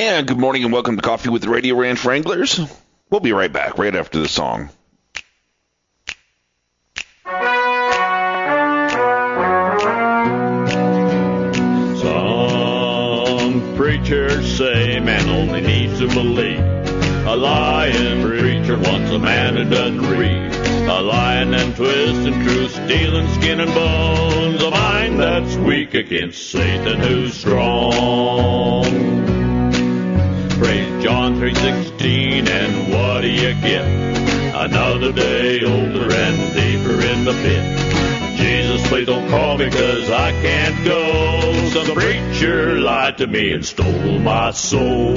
And good morning and welcome to Coffee with the Radio Ranch Wranglers. We'll be right back, right after the song. Some preachers say man only needs to believe. A lying preacher wants a man who doesn't read. A lying and twisting truth, stealing skin and bones. A mind that's weak against Satan who's strong. Praise John 3:16, and what do you get? Another day older and deeper in the pit. Jesus, please don't call me 'cause I can't go. Some preacher lied to me and stole my soul.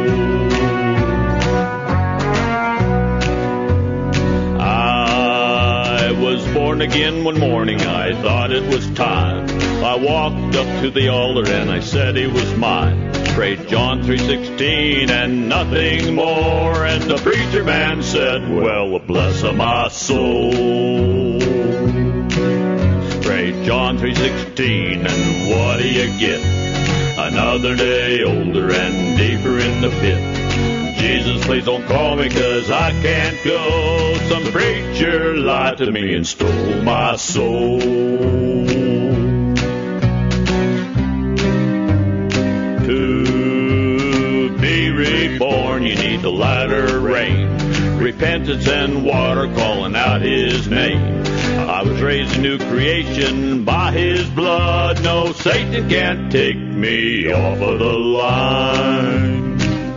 I was born again one morning, I thought it was time. I walked up to the altar and I said he was mine. Prayed John 3:16 and nothing more. And the preacher man said, well, bless my soul. Prayed John 3:16 and what do you get? Another day older and deeper in the pit. Jesus, please don't call me 'cause I can't go. Some preacher lied to me and stole my soul. To be reborn, you need the latter rain. Repentance and water calling out his name. I was raised a new creation by his blood. No, Satan can't take me off of the line.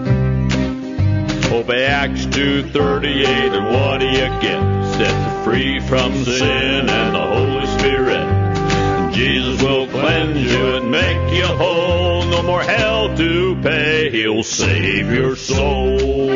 Obey Acts 2:38, and what do you get? Set free from sin and the Holy Spirit. Jesus will cleanse you and make you whole. No more hell to pay, he'll save your soul.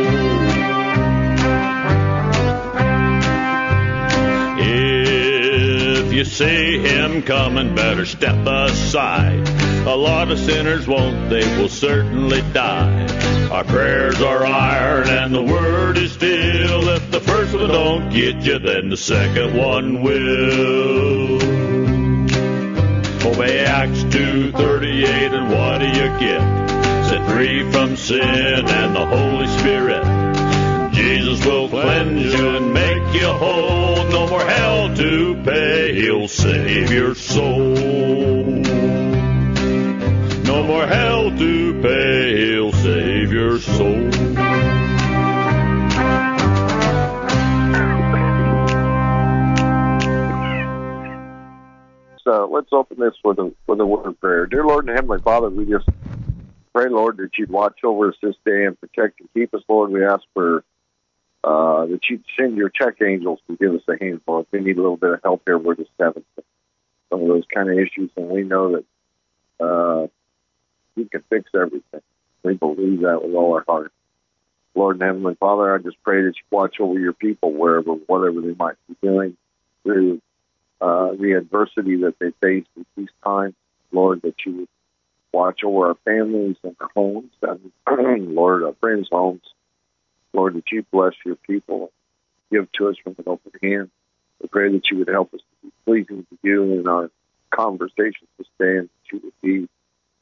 If you see him coming, better step aside. A lot of sinners won't, they will certainly die. Our prayers are iron and the word is steel. If the first one don't get you, then the second one will. Obey Acts 2:38, and what do you get? Set free from sin and the Holy Spirit. Jesus will cleanse you and make you whole. No more hell to pay, he'll save your soul. No more hell to pay, he'll save your soul. So let's open this with a word of prayer. Dear Lord and Heavenly Father, we just pray, Lord, that you'd watch over us this day and protect and keep us, Lord. We ask for that you'd send your check angels to give us a handful. If we need a little bit of help here, we're just having some of those kind of issues, and we know that you can fix everything. We believe that with all our heart. Lord and Heavenly Father, I just pray that you watch over your people wherever, whatever they might be doing through the adversity that they face at these times. Lord, that you would watch over our families and our homes, and Lord, our friends' homes. Lord, that you bless your people, give to us from an open hand. We pray that you would help us to be pleasing to you in our conversations this day, and that you would be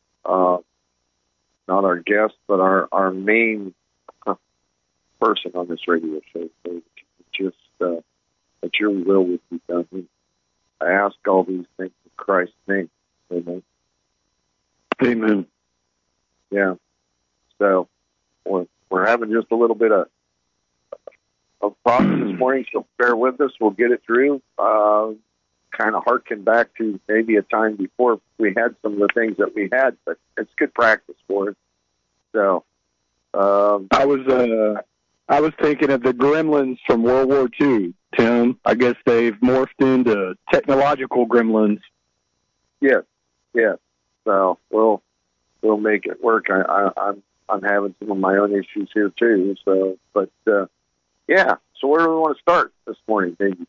not our guest, but our main person on this radio show. So that you just that your will would be done. I ask all these things in Christ's name. Amen. Amen. Yeah. So we're having just a little bit of problems this morning, so bear with us. We'll get it through. Kind of harken back to maybe a time before we had some of the things that we had, but it's good practice for us. So I was thinking of the gremlins from World War II, Tim. I guess they've morphed into technological gremlins. Yes. So we'll make it work. I'm having some of my own issues here too. So, but yeah. So where do we want to start this morning, baby?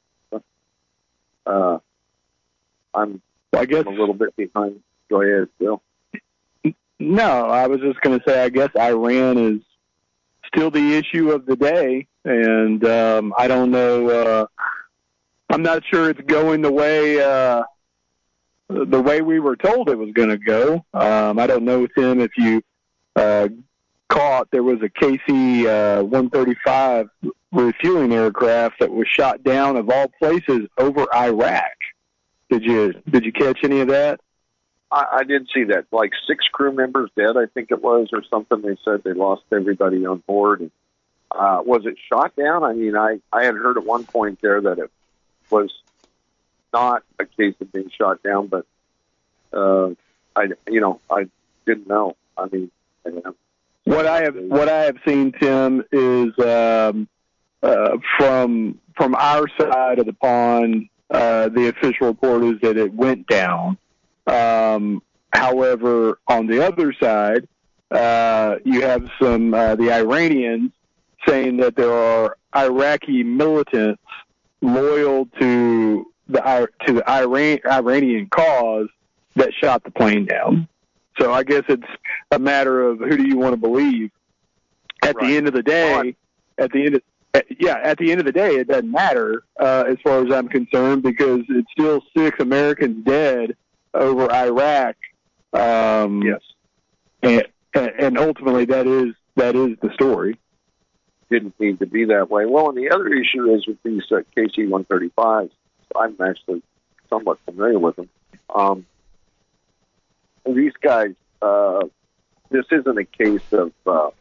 I'm a little bit behind. Go ahead, Bill. No, I was just going to say, I guess Iran is still the issue of the day, and I don't know. I'm not sure it's going the way we were told it was going to go. I don't know, Tim, if you caught thought there was a KC-135 refueling aircraft that was shot down, of all places, over Iraq. Did you catch any of that? I did see that. Like 6 crew members dead, I think it was, or something. They said they lost everybody on board. And, was it shot down? I mean, I had heard at one point there that it was not a case of being shot down, but I didn't know. I mean, what I have seen, Tim, is from our side of the pond, the official report is that it went down. However, on the other side, you have some the Iranians saying that there are Iraqi militants loyal to the Iranian cause that shot the plane down. So I guess it's a matter of who do you want to believe. At the end of the day, at the end of the day, it doesn't matter as far as I'm concerned, because it's still 6 Americans dead over Iraq. Yes, and ultimately that is the story. Didn't need to be that way. Well, and the other issue is with these KC-135s. I'm actually somewhat familiar with them. These guys, this isn't a case of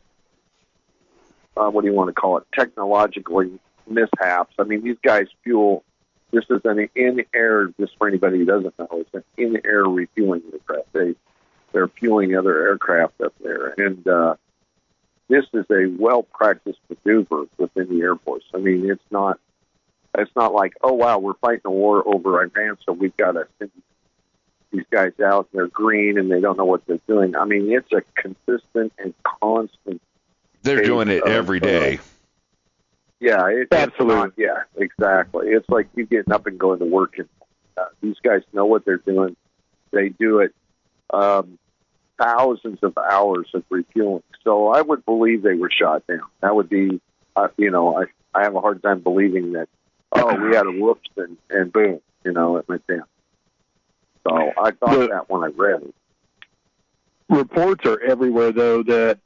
what do you want to call it? Technologically mishaps. I mean, these guys fuel. This is an in-air. Just for anybody who doesn't know, it's an in-air refueling aircraft. They're fueling other aircraft up there, and this is a well-practiced maneuver within the Air Force. I mean, it's not like, oh wow, we're fighting a war over Iran, so we've got to send these guys out. They're green and they don't know what they're doing. I mean, it's a consistent and constant. They're doing it every day. Yeah, absolutely. Yeah, exactly. It's like you getting up and going to work, and these guys know what they're doing. They do it thousands of hours of refueling. So I would believe they were shot down. That would be, I have a hard time believing that, we had a whoops and boom, it went down. So I thought that when I read it. Reports are everywhere, though, that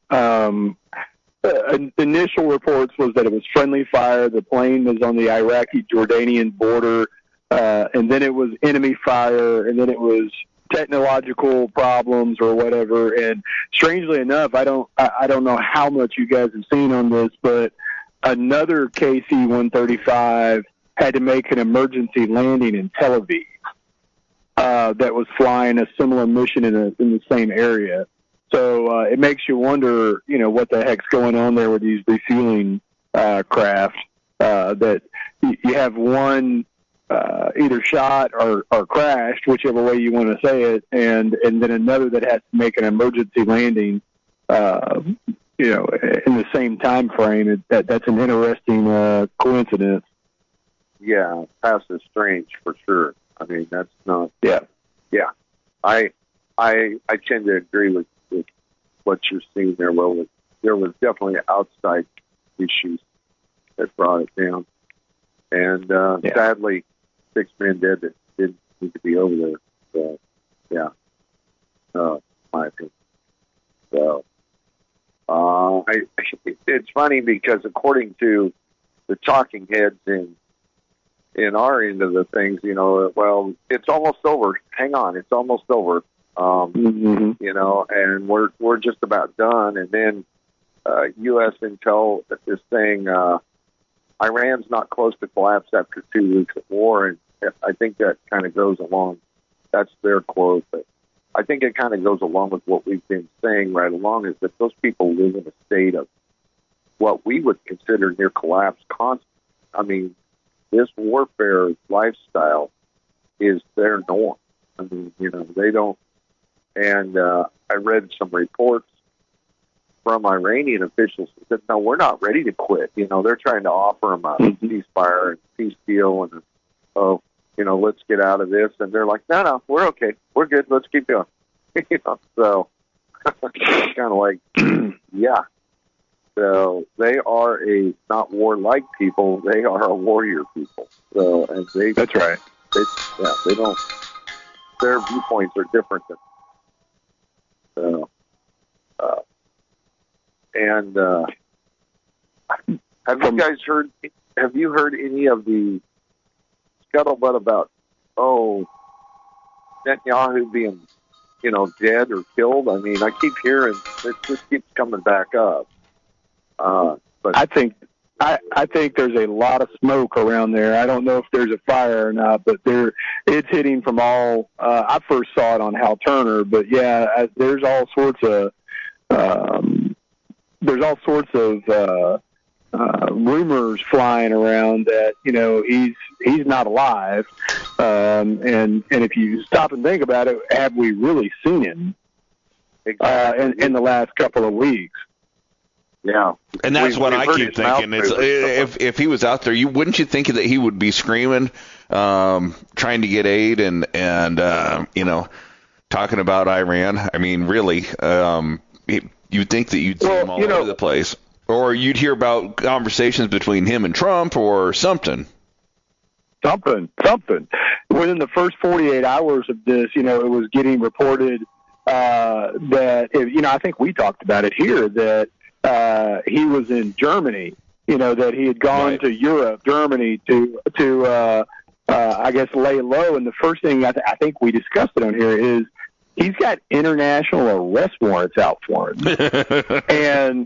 initial reports was that it was friendly fire. The plane was on the Iraqi-Jordanian border, and then it was enemy fire, and then it was technological problems or whatever. And strangely enough, I don't know how much you guys have seen on this, but another KC-135 had to make an emergency landing in Tel Aviv that was flying a similar mission in the same area. So it makes you wonder, what the heck's going on there with these refueling craft, that you have one either shot or crashed, whichever way you want to say it, and then another that has to make an emergency landing, in the same time frame. That's an interesting coincidence. Yeah, past is strange for sure. I mean, that's not. Yeah. I tend to agree with what you're seeing there. Well, there was definitely outside issues that brought it down, and sadly, 6 men dead that didn't need to be over there. So, my opinion. So, it's funny because according to the talking heads in our end of the things, well, it's almost over. Hang on, it's almost over. And we're just about done. And then U.S. intel is saying Iran's not close to collapse after 2 weeks of war, and I think that kind of goes along. That's their quote, but I think it kind of goes along with what we've been saying right along, is that those people live in a state of what we would consider near collapse constant. I mean, this warfare lifestyle is their norm. I mean, they don't. And I read some reports from Iranian officials that said, no, we're not ready to quit. They're trying to offer them a ceasefire and peace deal and, let's get out of this. And they're like, no, we're okay. We're good. Let's keep going. So it's kind of like, yeah. So they are not warlike people. They are a warrior people. So, and that's right. They don't, their viewpoints are different than, And have you heard any of the scuttlebutt about Netanyahu being, dead or killed? I mean, I keep hearing it just keeps coming back up. But I think there's a lot of smoke around there. I don't know if there's a fire or not, but it's hitting from all. I first saw it on Hal Turner, but yeah, there's all sorts of rumors flying around that he's not alive. And if you stop and think about it, have we really seen him in the last couple of weeks? Yeah, and that's what I keep thinking. It's, if he was out there, wouldn't you think that he would be screaming, trying to get aid and talking about Iran? I mean, really, you'd think that you'd see him all over the place, or you'd hear about conversations between him and Trump or something. Something. Within the first 48 hours of this, it was getting reported that I think we talked about it here that. He was in Germany, that he had gone to Europe, Germany to I guess lay low. And the first thing I think we discussed it on here is he's got international arrest warrants out for him. And,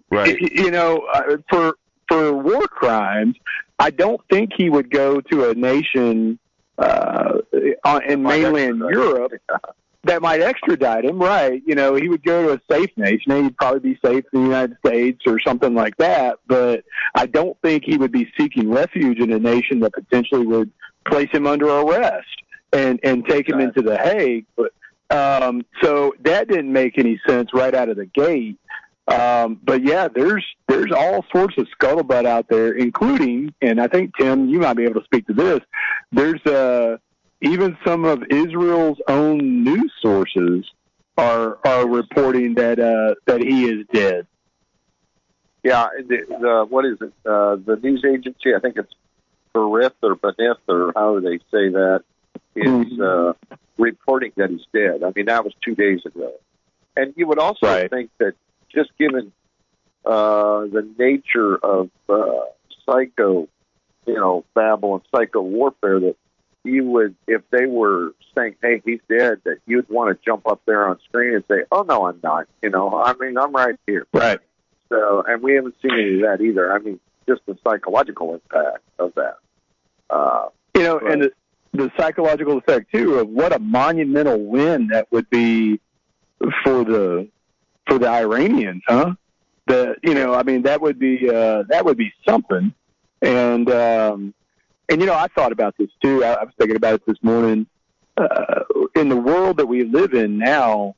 for war crimes, I don't think he would go to a nation in mainland Europe that might extradite him, right? He would go to a safe nation. He'd probably be safe in the United States or something like that. But I don't think he would be seeking refuge in a nation that potentially would place him under arrest and take him into The Hague. But so that didn't make any sense right out of the gate. But yeah, there's all sorts of scuttlebutt out there, including, and I think Tim, you might be able to speak to this. There's even some of Israel's own news sources are reporting that he is dead. Yeah, what is it? The news agency, I think it's Berith or how do they say that, is reporting that he's dead. I mean, that was 2 days ago. And you would also think that just given the nature of psycho, babble and psycho warfare, that you would, if they were saying, hey, he's dead, that you'd want to jump up there on screen and say, oh, no, I'm not. I mean, I'm right here. Right. So, and we haven't seen any of that either. I mean, just the psychological impact of that. And the psychological effect, too, of what a monumental win that would be for the Iranians, huh? I mean, that would be something. And I thought about this too. I was thinking about it this morning. In the world that we live in now,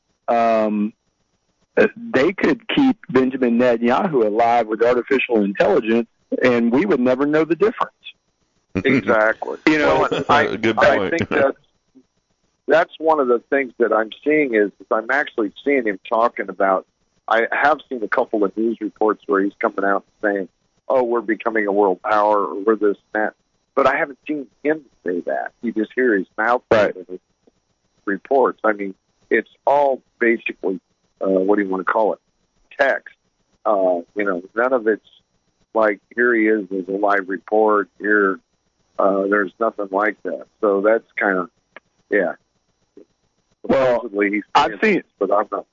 they could keep Benjamin Netanyahu alive with artificial intelligence, and we would never know the difference. Exactly. Good point. I think that's one of the things that I'm seeing is I'm actually seeing him talking about. I have seen a couple of news reports where he's coming out and saying, "Oh, we're becoming a world power," or "We're this and that." But I haven't seen him say that. You just hear his mouth in his reports. I mean, it's all basically, what do you want to call it? Text. None of it's like, here he is, there's a live report. Here, there's nothing like that. So that's kind of, yeah. Well, I've seen it, but I'm not.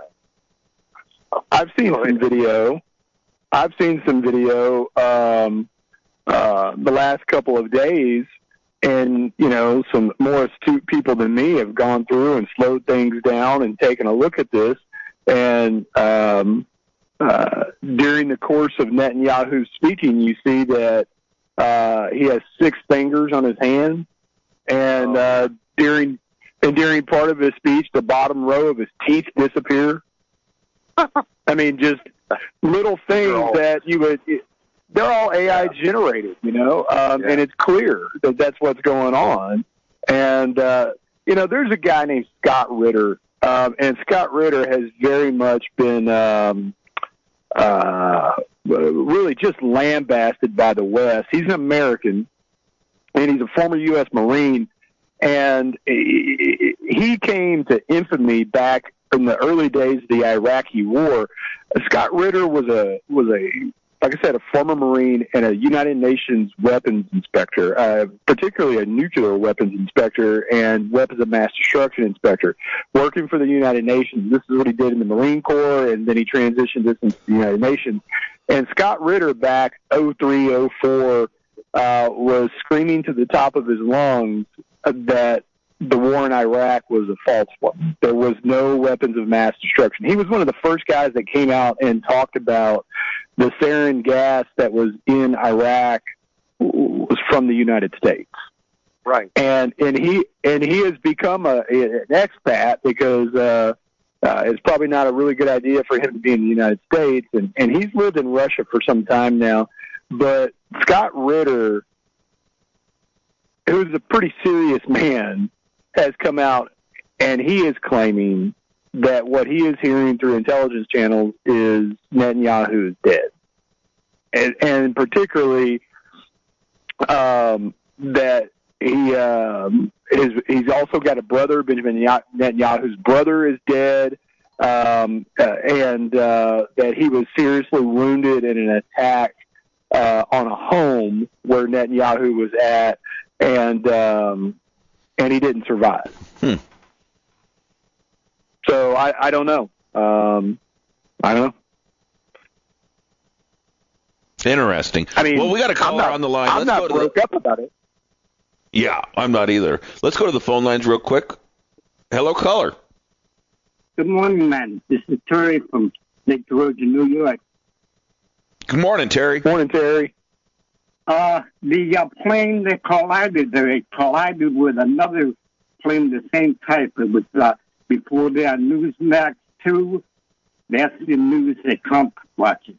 I've seen some video. I've seen some video the last couple of days, and some more astute people than me have gone through and slowed things down and taken a look at this. And during the course of Netanyahu speaking, you see that he has 6 fingers on his hand, and during part of his speech, the bottom row of his teeth disappear. I mean, just little things that you would. They're all AI generated, and it's clear that that's what's going on. And there's a guy named Scott Ritter, and Scott Ritter has very much been really just lambasted by the West. He's an American, and he's a former U.S. Marine, and he came to infamy back early days of the Iraqi war, Scott Ritter was a like I said, a former Marine and a United Nations weapons inspector, particularly a nuclear weapons inspector and weapons of mass destruction inspector, working for the United Nations. This is what he did in the Marine Corps, and then he transitioned this into the United Nations. And Scott Ritter back 03, 04 was screaming to the top of his lungs that the war in Iraq was a false one. There was no weapons of mass destruction. He was one of the first guys that came out and talked about the sarin gas that was in Iraq was from the United States. Right. And he has become an expat because it's probably not a really good idea for him to be in the United States. And he's lived in Russia for some time now. But Scott Ritter, who's a pretty serious man, has come out and he is claiming that what he is hearing through intelligence channels is Netanyahu is dead. And particularly that he's also got a brother, Benjamin Netanyahu's brother is dead, and that he was seriously wounded in an attack on a home where Netanyahu was at, and he didn't survive. So I don't know. I don't know. Interesting. I mean, well, we got a caller on the line. I'm not broke up about it. Yeah, I'm not either. Let's go to the phone lines real quick. Hello, caller. Good morning, man. This is Terry from Lake George, New York. Good morning, Terry. Morning, Terry. The plane that collided with another plane the same type. It was before the Newsmax 2. That's the news that Trump watches.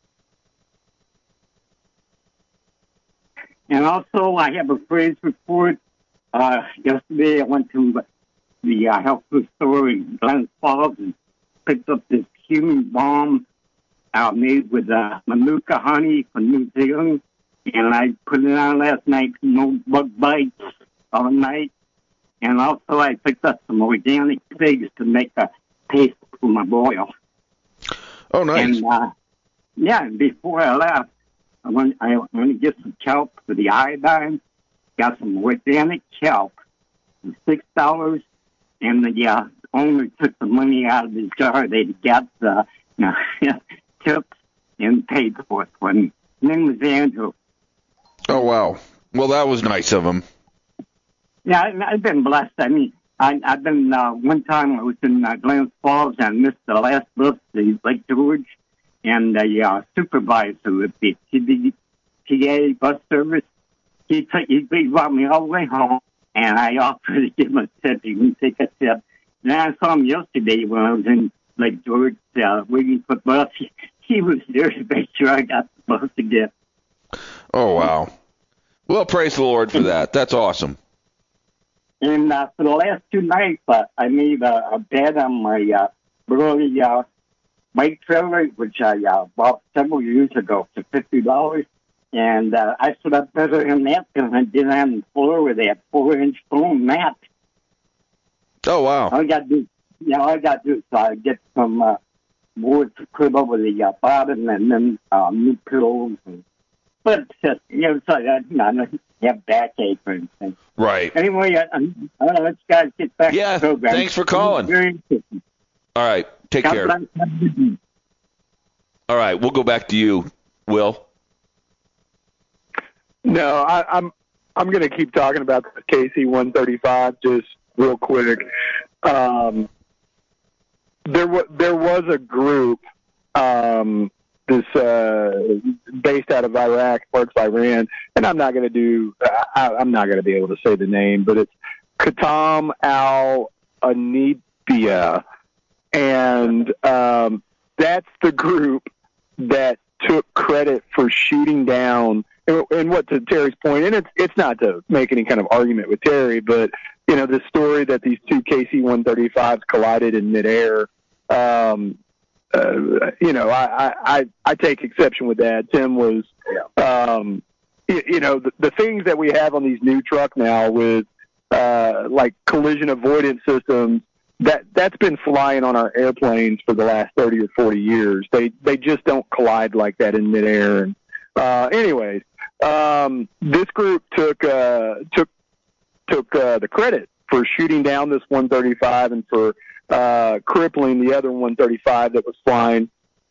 And also, I have a phrase report. Yesterday, I went to the health food store in Glens Falls and picked up this human bomb made with Manuka honey from New Zealand. And I put it on last night, no bug bites all night. And also, I picked up some organic figs to make a paste for my boil. Oh, nice. And, and before I left, I want to get some kelp for the iodine. Got some organic kelp for $6, and the owner took the money out of his jar. They got the tips and paid for it for me. His name was Andrew. Oh, wow. Well, that was nice of him. Yeah, I've been blessed. I mean, I've been, one time I was in Glens Falls and missed the last bus, the Lake George. And the supervisor of the TDTA bus service, he brought me all the way home, and I offered to give him a tip. He didn't take a tip. And I saw him yesterday when I was in Lake George waiting for the bus. He was there to make sure I got the bus again. Oh, wow. Well, praise the Lord for that. That's awesome. And for the last 2 nights, I made a bet on my early bike trailer, which I bought several years ago for $50, and I stood up better than that because I did on the floor with that 4-inch foam mat. Oh, wow. All I got to do is get some boards to put over the bottom, and then new pillows. But it's just, I have backache or anything. Right. Anyway, I'll let you guys get back to the program. Thanks for calling. Very interesting. All right. Take care. All right, we'll go back to you, Will. No, I'm going to keep talking about the KC-135 just real quick. There was a group based out of Iraq, parts of Iran, and I'm not going to be able to say the name, but it's Qatam al-Anibia. And that's the group that took credit for shooting down, and what, to Terry's point, and it's not to make any kind of argument with Terry, but, the story that these 2 KC-135s collided in midair, I take exception with that. Tim was, the things that we have on these new trucks now with, like collision avoidance systems, that's been flying on our airplanes for the last 30 or 40 years. They just don't collide like that in midair. And anyways, this group took the credit for shooting down this 135 and for crippling the other 135 that was flying.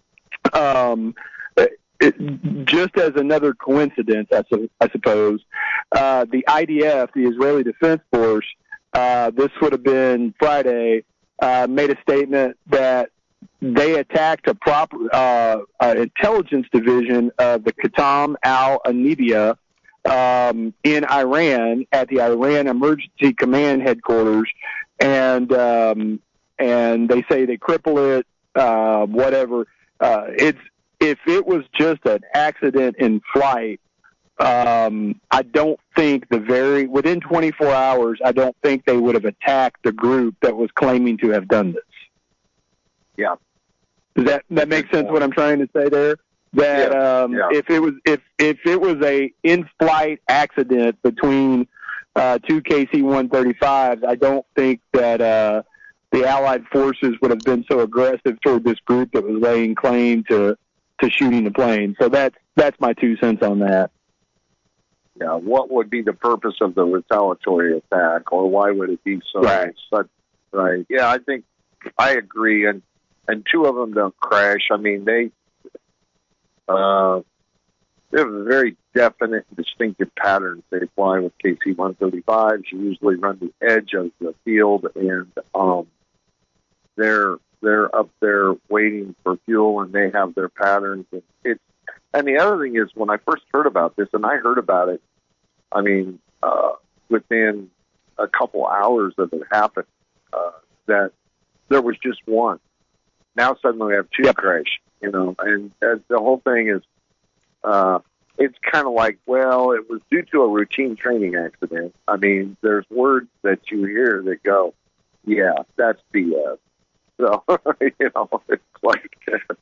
Just as another coincidence, I suppose, the IDF, the Israeli Defense Force, this would have been Friday, made a statement that they attacked a proper intelligence division of the Qatam al-Anibia in Iran at the Iran Emergency Command headquarters, and they say they cripple it, whatever. If it was just an accident in flight, I don't think within 24 hours, I don't think they would have attacked the group that was claiming to have done this. Yeah. Does that make sense what I'm trying to say there? That if it was a in-flight accident between two KC-135s, I don't think that the Allied forces would have been so aggressive toward this group that was laying claim to shooting the plane. So that's my 2 cents on that. Yeah, what would be the purpose of the retaliatory attack, or why would it be so? Right. Right. Yeah, I think I agree. And two of them don't crash. I mean, they have a very definite and distinctive patterns. They fly with KC-135s. You usually run the edge of the field, and they're up there waiting for fuel, and they have their patterns. And the other thing is, when I first heard about this, and I heard about it, I mean, within a couple hours of it happened, that there was just one. Now suddenly we have two crash, and the whole thing is, it's kind of like, well, it was due to a routine training accident. I mean, there's words that you hear that go, yeah, that's BS. So, it's like,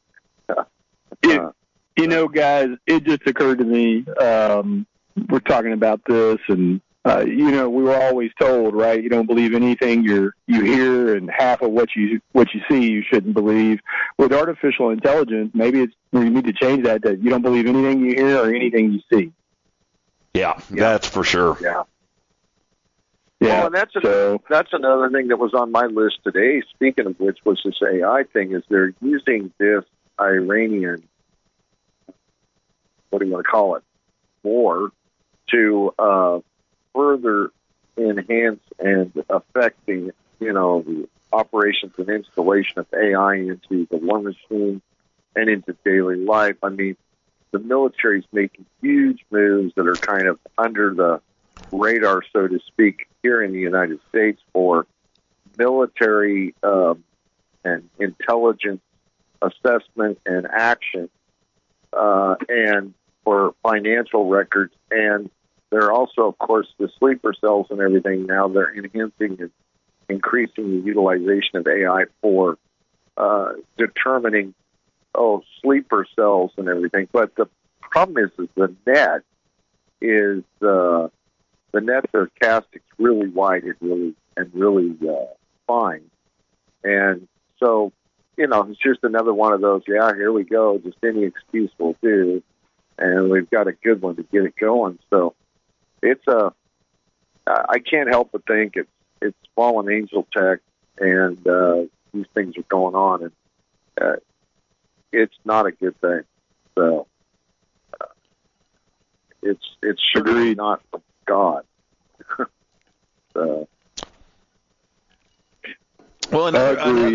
guys, it just occurred to me, we're talking about this, and, we were always told, right, you don't believe anything you hear, and half of what you see you shouldn't believe. With artificial intelligence, maybe we need to change that you don't believe anything you hear or anything you see. Yeah, that's for sure. Yeah. Yeah, well, that's another thing that was on my list today, speaking of which, was this AI thing, is they're using this Iranian, what do you want to call it, war to further enhance and affect the operations and installation of AI into the war machine and into daily life. I mean, the military's making huge moves that are kind of under the radar, so to speak, here in the United States for military and intelligence assessment and action, and for financial records. And they're also, of course, the sleeper cells and everything. Now they're enhancing and increasing the utilization of AI for determining, sleeper cells and everything. But the problem is the net is the net there casts really wide and really fine. And so, it's just another one of those, here we go, just any excuse will do. And we've got a good one to get it going. So it's I can't help but think it's fallen angel tech, and these things are going on, and it's not a good thing. So it's certainly not from God. So. Well, another,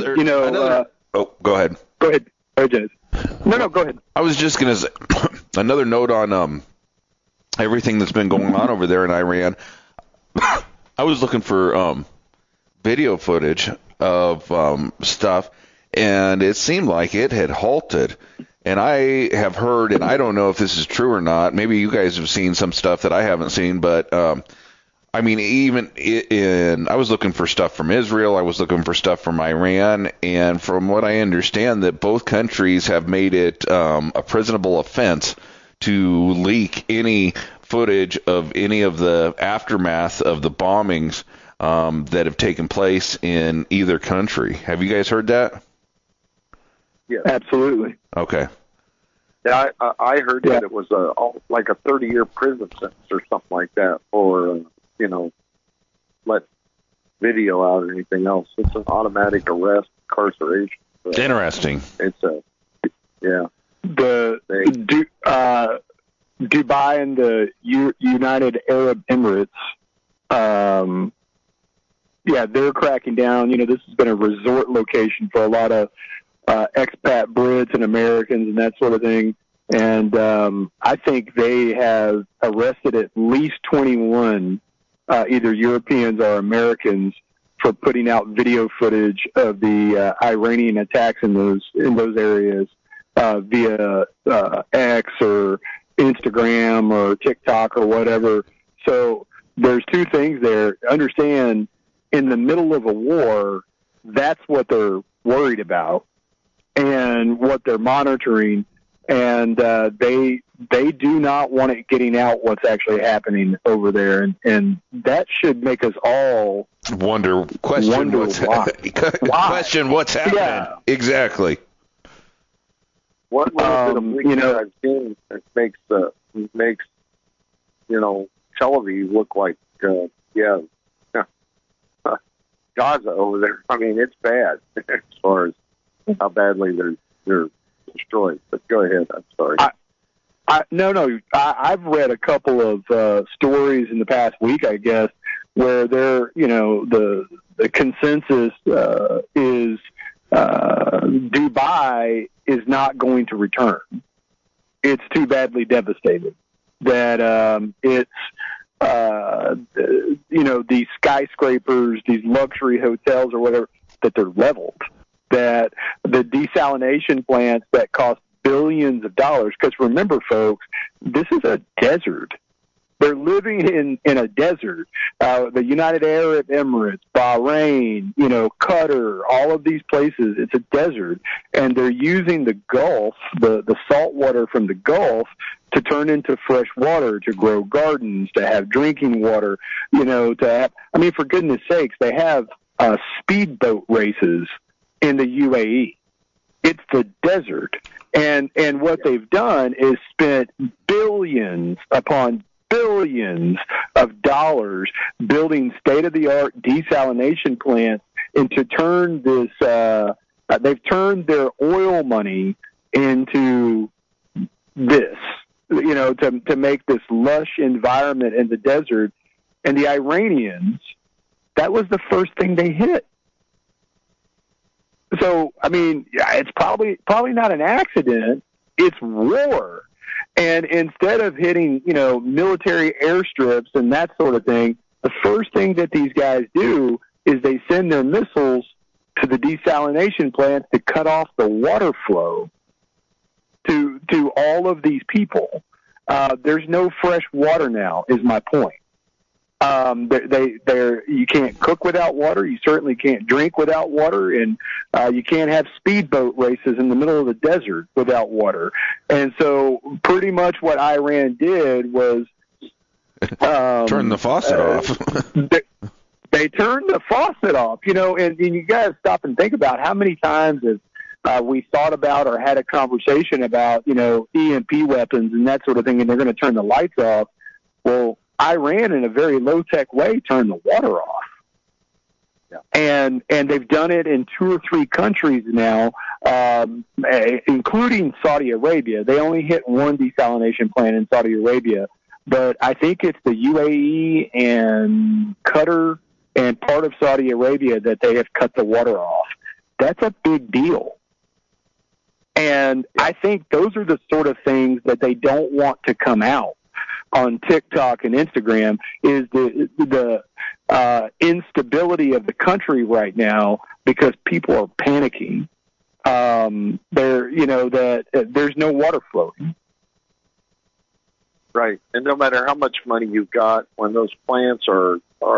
go ahead. Go ahead. Dennis. No, go ahead. I was just going to say another note on everything that's been going on over there in Iran. I was looking for video footage of stuff, and it seemed like it had halted. And I have heard, and I don't know if this is true or not, maybe you guys have seen some stuff that I haven't seen, but I mean, even I was looking for stuff from Israel, I was looking for stuff from Iran, and from what I understand, that both countries have made it a prisonable offense to leak any footage of any of the aftermath of the bombings that have taken place in either country. Have you guys heard that? Yeah, Absolutely. Okay. Yeah, I heard that it was like a 30-year prison sentence or something like that, or let video out or anything else. It's an automatic arrest, incarceration. So Interesting. it's yeah. Dubai and the United Arab Emirates, they're cracking down. This has been a resort location for a lot of expat Brits and Americans and that sort of thing. And I think they have arrested at least 21, either Europeans or Americans, for putting out video footage of the Iranian attacks in those areas via X or Instagram or TikTok or whatever. So there's two things there. Understand, in the middle of a war, that's what they're worried about and what they're monitoring, and they do not want it getting out what's actually happening over there, and that should make us all question what's happening. Yeah. Exactly. One little bit of leak I've seen that makes Tel Aviv look like Gaza over there. I mean, it's bad as far as how badly they're destroyed. But go ahead. I'm sorry. I've read a couple of stories in the past week, I guess, where they're, the consensus is Dubai is not going to return. It's too badly devastated that it's these skyscrapers, these luxury hotels or whatever, that they're leveled. That the desalination plants that cost billions of dollars, because remember, folks, this is a desert. They're living in a desert. The United Arab Emirates, Bahrain, Qatar, all of these places, it's a desert. And they're using the Gulf, the salt water from the Gulf, to turn into fresh water, to grow gardens, to have drinking water, for goodness sakes, they have speedboat races in the UAE. It's the desert. And what they've done is spent billions upon billions of dollars building state-of-the-art desalination plants, and to turn this, they've turned their oil money into this, to make this lush environment in the desert. And the Iranians, that was the first thing they hit. So, it's probably not an accident. It's war. And instead of hitting, military airstrips and that sort of thing, the first thing that these guys do is they send their missiles to the desalination plants to cut off the water flow to all of these people. There's no fresh water now, is my point. You can't cook without water. You certainly can't drink without water, and you can't have speedboat races in the middle of the desert without water. And so, pretty much what Iran did was turn the faucet off. They turned the faucet off, and you guys stop and think about how many times have we thought about or had a conversation about, EMP weapons and that sort of thing, and they're going to turn the lights off. Well, Iran, in a very low-tech way, turned the water off. Yeah. And they've done it in 2 or 3 countries now, including Saudi Arabia. They only hit one desalination plant in Saudi Arabia, but I think it's the UAE and Qatar and part of Saudi Arabia that they have cut the water off. That's a big deal. And I think those are the sort of things that they don't want to come out on TikTok and Instagram, is the instability of the country right now, because people are panicking. That there's no water flowing. Right. And no matter how much money you've got, when those plants are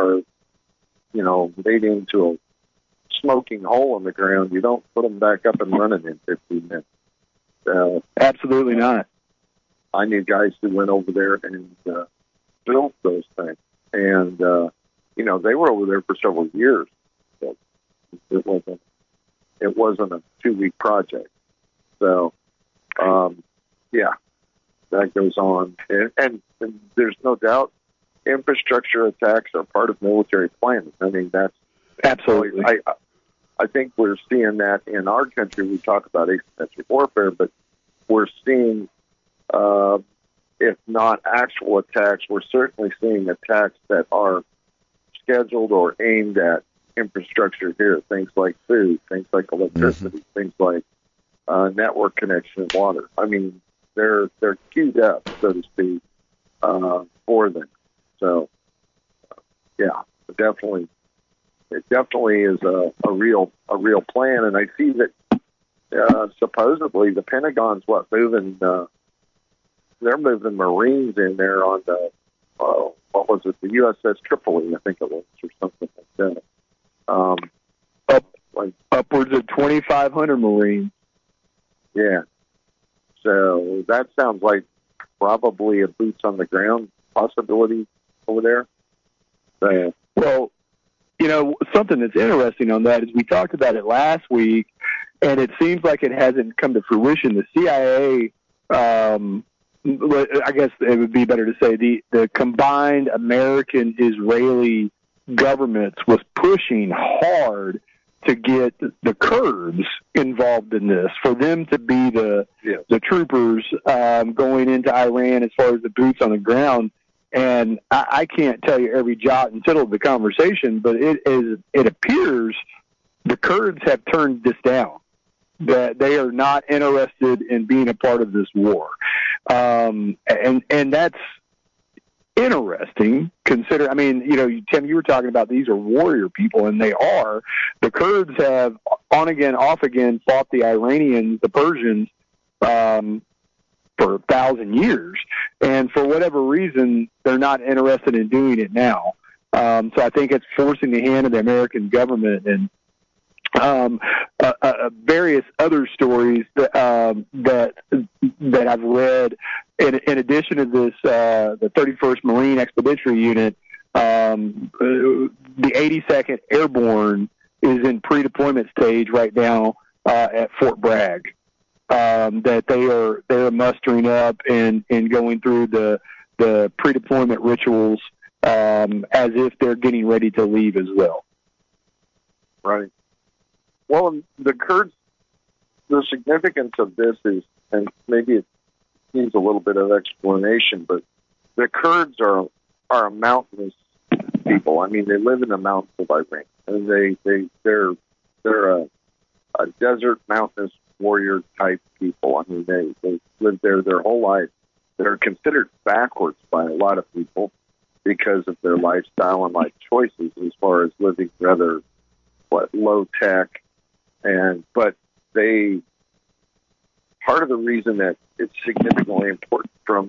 made into a smoking hole in the ground, you don't put them back up and running in 15 minutes. Absolutely not. I knew guys who went over there and built those things. And they were over there for several years. So it wasn't a 2-week project. So, that goes on. And there's no doubt infrastructure attacks are part of military planning. I mean, that's absolutely. I think we're seeing that in our country. We talk about asymmetric warfare, but we're seeing, if not actual attacks, we're certainly seeing attacks that are scheduled or aimed at infrastructure here. Things like food, things like electricity, things like network connection and water. I mean, they're queued up, so to speak, for them. So, it definitely is a real plan. And I see that supposedly the Pentagon's they're moving Marines in there on the what was it, the USS Tripoli, I think it was, or something like that. Upwards of 2,500 Marines. Yeah. So that sounds like probably a boots on the ground possibility over there. Well, something that's interesting on that is we talked about it last week, and it seems like it hasn't come to fruition. The CIA, I guess it would be better to say the combined American-Israeli governments was pushing hard to get the Kurds involved in this, for them to be the troopers going into Iran as far as the boots on the ground. And I can't tell you every jot and tittle of the conversation, but it appears the Kurds have turned this down, that they are not interested in being a part of this war. And that's interesting. Consider, Tim, you were talking about these are warrior people, and they are. The Kurds have on again, off again fought the Iranians, the Persians, for 1,000 years, and for whatever reason, they're not interested in doing it now. So I think it's forcing the hand of the American government, and various other stories that I've read. In addition to this, the 31st Marine Expeditionary Unit, the 82nd Airborne is in pre-deployment stage right now at Fort Bragg. That they're mustering up and going through the pre-deployment rituals as if they're getting ready to leave as well. Right. Well, the Kurds, the significance of this is, and maybe it needs a little bit of explanation, but the Kurds are a mountainous people. I mean, they live in the mountains of Iran, and they're a desert mountainous warrior type people. I mean, they lived there their whole life. They're considered backwards by a lot of people because of their lifestyle and life choices as far as living rather low tech. But part of the reason that it's significantly important from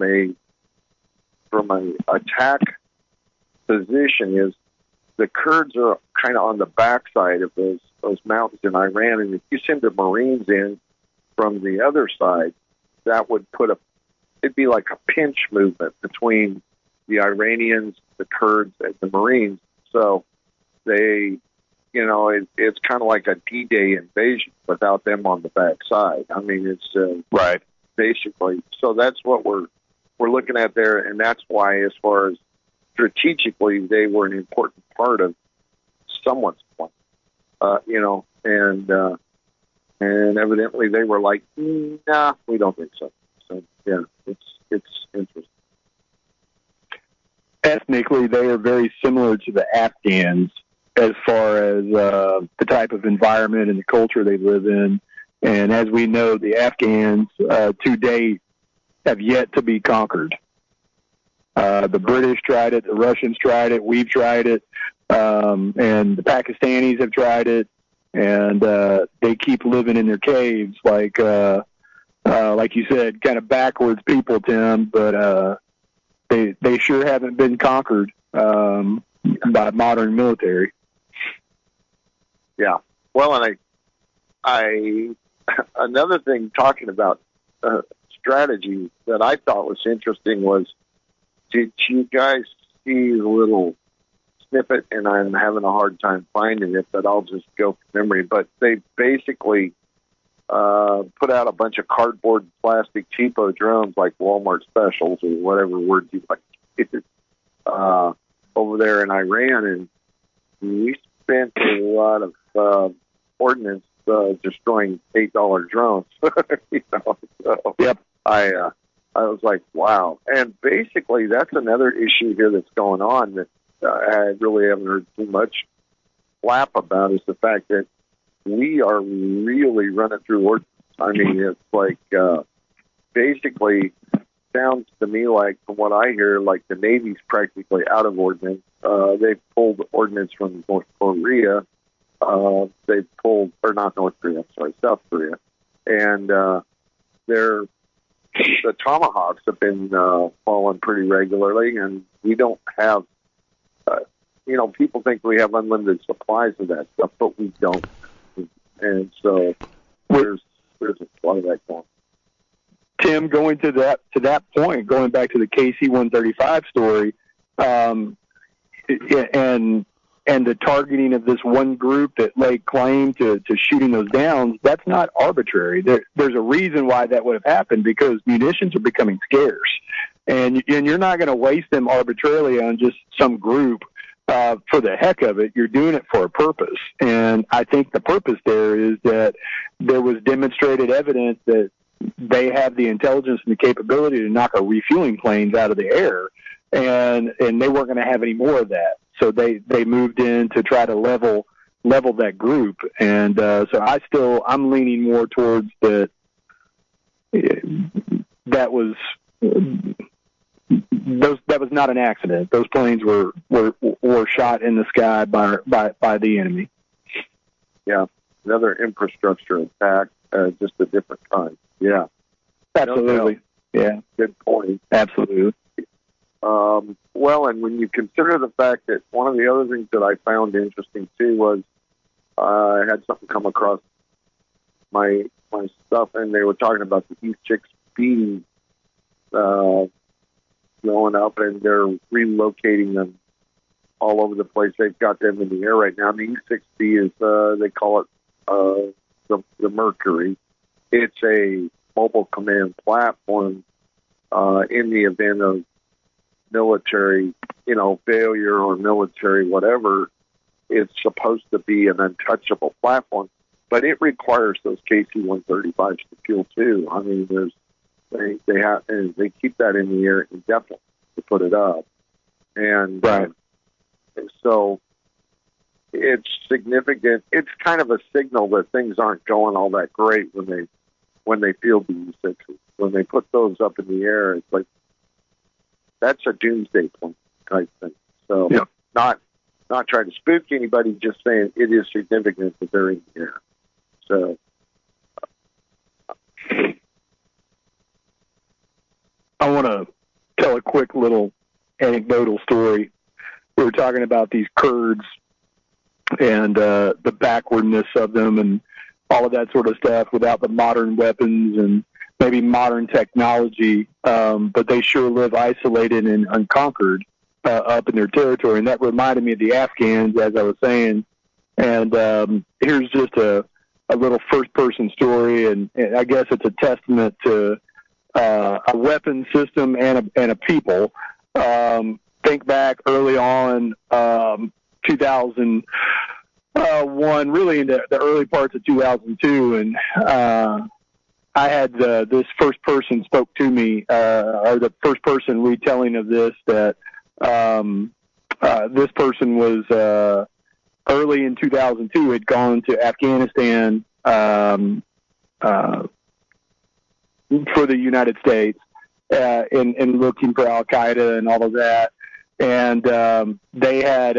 an attack position is the Kurds are kind of on the backside of those mountains in Iran, and if you send the Marines in from the other side, that would it'd be like a pinch movement between the Iranians, the Kurds, and the Marines. So they, it's kind of like a D-Day invasion without them on the backside. I mean, it's right, basically. So that's what we're looking at there, and that's why, as far as strategically, they were an important part of someone's plan. And evidently they were like, nah, we don't think so. So yeah, it's interesting. Ethnically, they are very similar to the Afghans as far as the type of environment and the culture they live in. And as we know, the Afghans to date have yet to be conquered. The British tried it, the Russians tried it, we've tried it, and the Pakistanis have tried it, and they keep living in their caves like you said, kind of backwards people, Tim, but they sure haven't been conquered by modern military. Yeah. Well, and I another thing talking about strategy that I thought was interesting was, did you guys see the little snippet, and I'm having a hard time finding it, but I'll just go from memory. But they basically put out a bunch of cardboard, plastic, cheapo drones like Walmart specials or whatever word you like over there in Iran, and we spent a lot of ordnance destroying $8 drones. You know, so Yep. I was like, wow. And basically, that's another issue here that's going on that I really haven't heard too much flap about, is the fact that we are really running through ordnance. I mean, it's like basically sounds to me like, from what I hear, like the Navy's practically out of ordnance. They've pulled ordnance from North Korea. They've pulled, or not North Korea, I'm sorry, South Korea. And the Tomahawks have been falling pretty regularly, and we don't have, you know, people think we have unlimited supplies of that stuff, but we don't. And so there's a lot of that going on. Tim, going to that point, going back to the KC-135 story, and the targeting of this one group that laid claim to shooting those down, that's not arbitrary. There's a reason why that would have happened, because munitions are becoming scarce, and you're not going to waste them arbitrarily on just some group for the heck of it. You're doing it for a purpose, and I think the purpose there is that there was demonstrated evidence that they have the intelligence and the capability to knock our refueling planes out of the air, and they weren't going to have any more of that. So they moved in to try to level that group, and so I'm leaning more towards that was not an accident. Those planes were shot in the sky by the enemy. Yeah, another infrastructure attack, just a different kind. Yeah, absolutely. Yeah, good point. Absolutely. Well, and when you consider the fact that one of the other things that I found interesting too was I had something come across my stuff, and they were talking about the E-6B going up, and they're relocating them all over the place. They've got them in the air right now. The E-6B is they call it the Mercury. It's a mobile command platform in the event of military, failure or military whatever. It's supposed to be an untouchable platform, but it requires those KC-135s to fuel too. I mean, they keep that in the air indefinitely to put it up, and right. So it's significant. It's kind of a signal that things aren't going all that great when they field the E-6s. When they put those up in the air, it's like that's a doomsday point type thing. So yeah. Not trying to spook anybody, just saying it is significant that they're in the air. So I want to tell a quick little anecdotal story. We were talking about these Kurds and the backwardness of them and all of that sort of stuff without the modern weapons and maybe modern technology, but they sure live isolated and unconquered up in their territory. And that reminded me of the Afghans, as I was saying. And here's just a little first-person story, and I guess it's a testament to a weapon system and a people. Think back early on, 2001, really into the early parts of 2002, and I had this first person spoke to me, or the first person retelling of this, that this person was early in 2002 had gone to Afghanistan for the United States in looking for Al Qaeda and all of that, and they had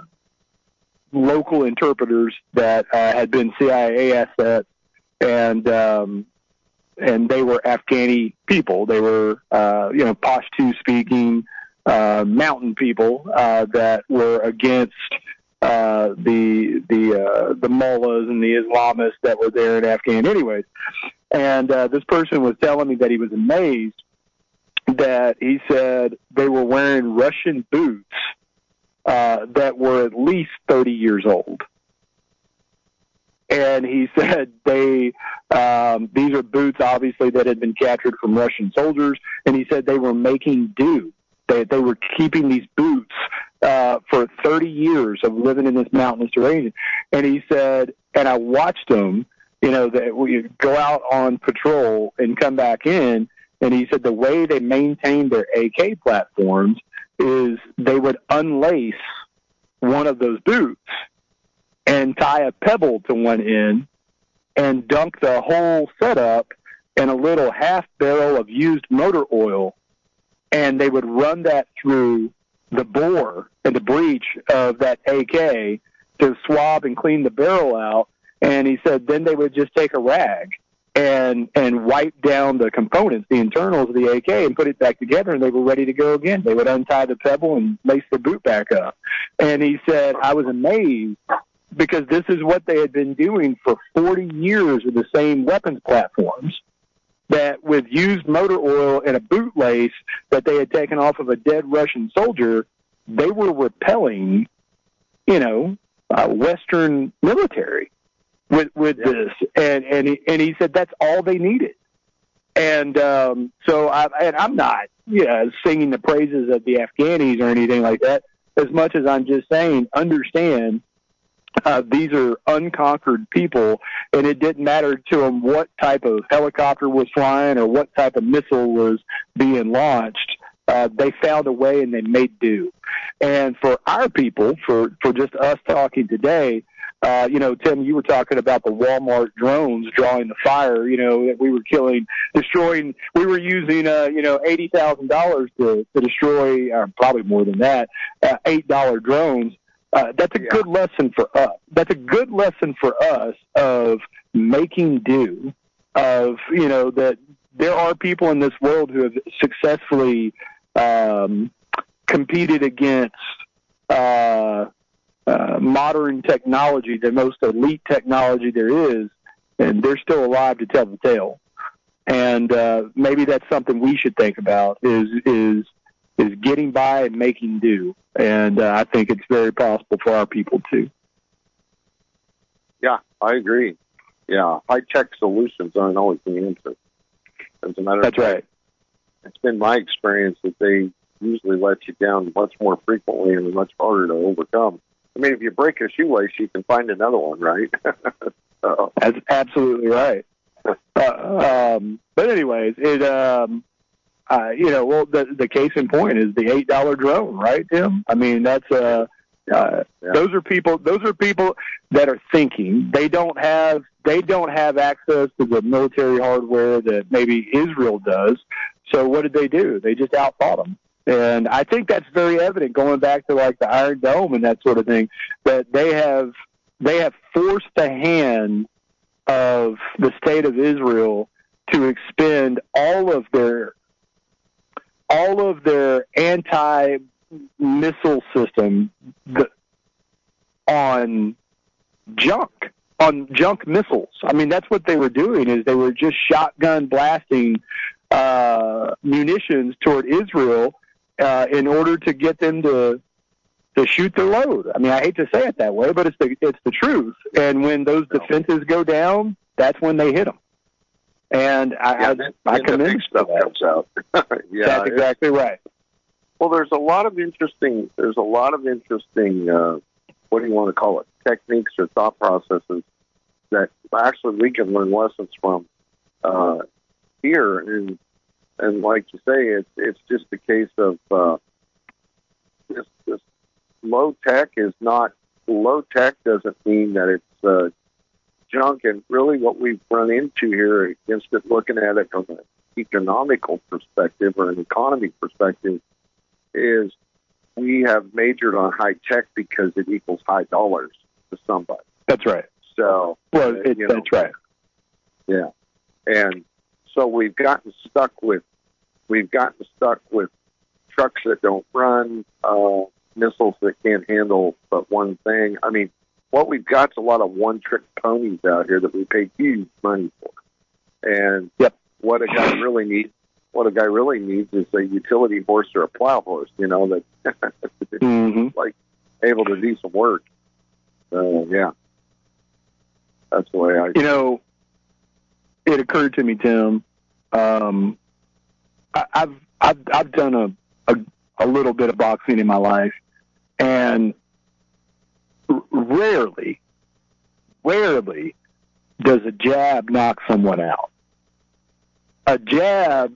local interpreters that had been CIA assets, and they were Afghani people. They were Pashto speaking mountain people that were against the mullahs and the Islamists that were there in Afghanistan anyways. And this person was telling me that he was amazed that he said they were wearing Russian boots that were at least 30 years old. And he said these are boots, obviously, that had been captured from Russian soldiers. And he said they were making do. They were keeping these boots for 30 years of living in this mountainous terrain. And he said, and I watched them, that we go out on patrol and come back in. And he said the way they maintained their AK platforms is they would unlace one of those boots and tie a pebble to one end and dunk the whole setup in a little half barrel of used motor oil. And they would run that through the bore and the breech of that AK to swab and clean the barrel out. And he said then they would just take a rag and wipe down the components, the internals of the AK, and put it back together, and they were ready to go again. They would untie the pebble and lace the boot back up. And he said, I was amazed because this is what they had been doing for 40 years with the same weapons platforms, that with used motor oil and a boot lace that they had taken off of a dead Russian soldier, they were repelling, Western military with this. And he said that's all they needed. And so I'm not singing the praises of the Afghanis or anything like that, as much as I'm just saying, understand, these are unconquered people, and it didn't matter to them what type of helicopter was flying or what type of missile was being launched. They found a way and they made do. And for our people, for just us talking today, Tim, you were talking about the Walmart drones drawing the fire, that we were destroying. We were using, $80,000 to destroy, probably more than that, $8 drones. That's a good lesson for us. That's a good lesson for us of making do, of, that there are people in this world who have successfully competed against modern technology, the most elite technology there is, and they're still alive to tell the tale. And maybe that's something we should think about is getting by and making do. And I think it's very possible for our people too. Yeah, I agree. Yeah, high-tech solutions aren't always the answer. As a matter of fact, right. It's been my experience that they usually let you down much more frequently and much harder to overcome. I mean, if you break a shoelace, you can find another one, right? That's absolutely right. But anyways, the case in point is the $8 drone, right, Tim? I mean, that's those are people that are thinking. They don't have access to the military hardware that maybe Israel does. So what did they do? They just outfought them. And I think that's very evident going back to like the Iron Dome and that sort of thing, that they have forced the hand of the state of Israel to expend all of their anti-missile system on junk missiles. I mean, that's what they were doing, is they were just shotgun blasting munitions toward Israel in order to get them to shoot their load. I mean, I hate to say it that way, but it's the truth. And when those defenses go down, that's when they hit them. And I commend stuff comes out. That's exactly right. Well, there's a lot of interesting, what do you want to call it, techniques or thought processes that actually we can learn lessons from here. And like you say, it's just a case of this low tech doesn't mean that it's junk. And really what we've run into here against it, looking at it from an economical perspective or an economy perspective, is we have majored on high tech because it equals high dollars to somebody. That's right. So, that's right. Yeah. And so we've gotten stuck with trucks that don't run, missiles that can't handle but one thing. I mean, what we've got is a lot of one-trick ponies out here that we pay huge money for. And what a guy really needs is a utility horse or a plow horse, that able to do some work. So yeah, that's the way I. You know, it occurred to me, Tim. I've done a little bit of boxing in my life, and rarely does a jab knock someone out. A jab,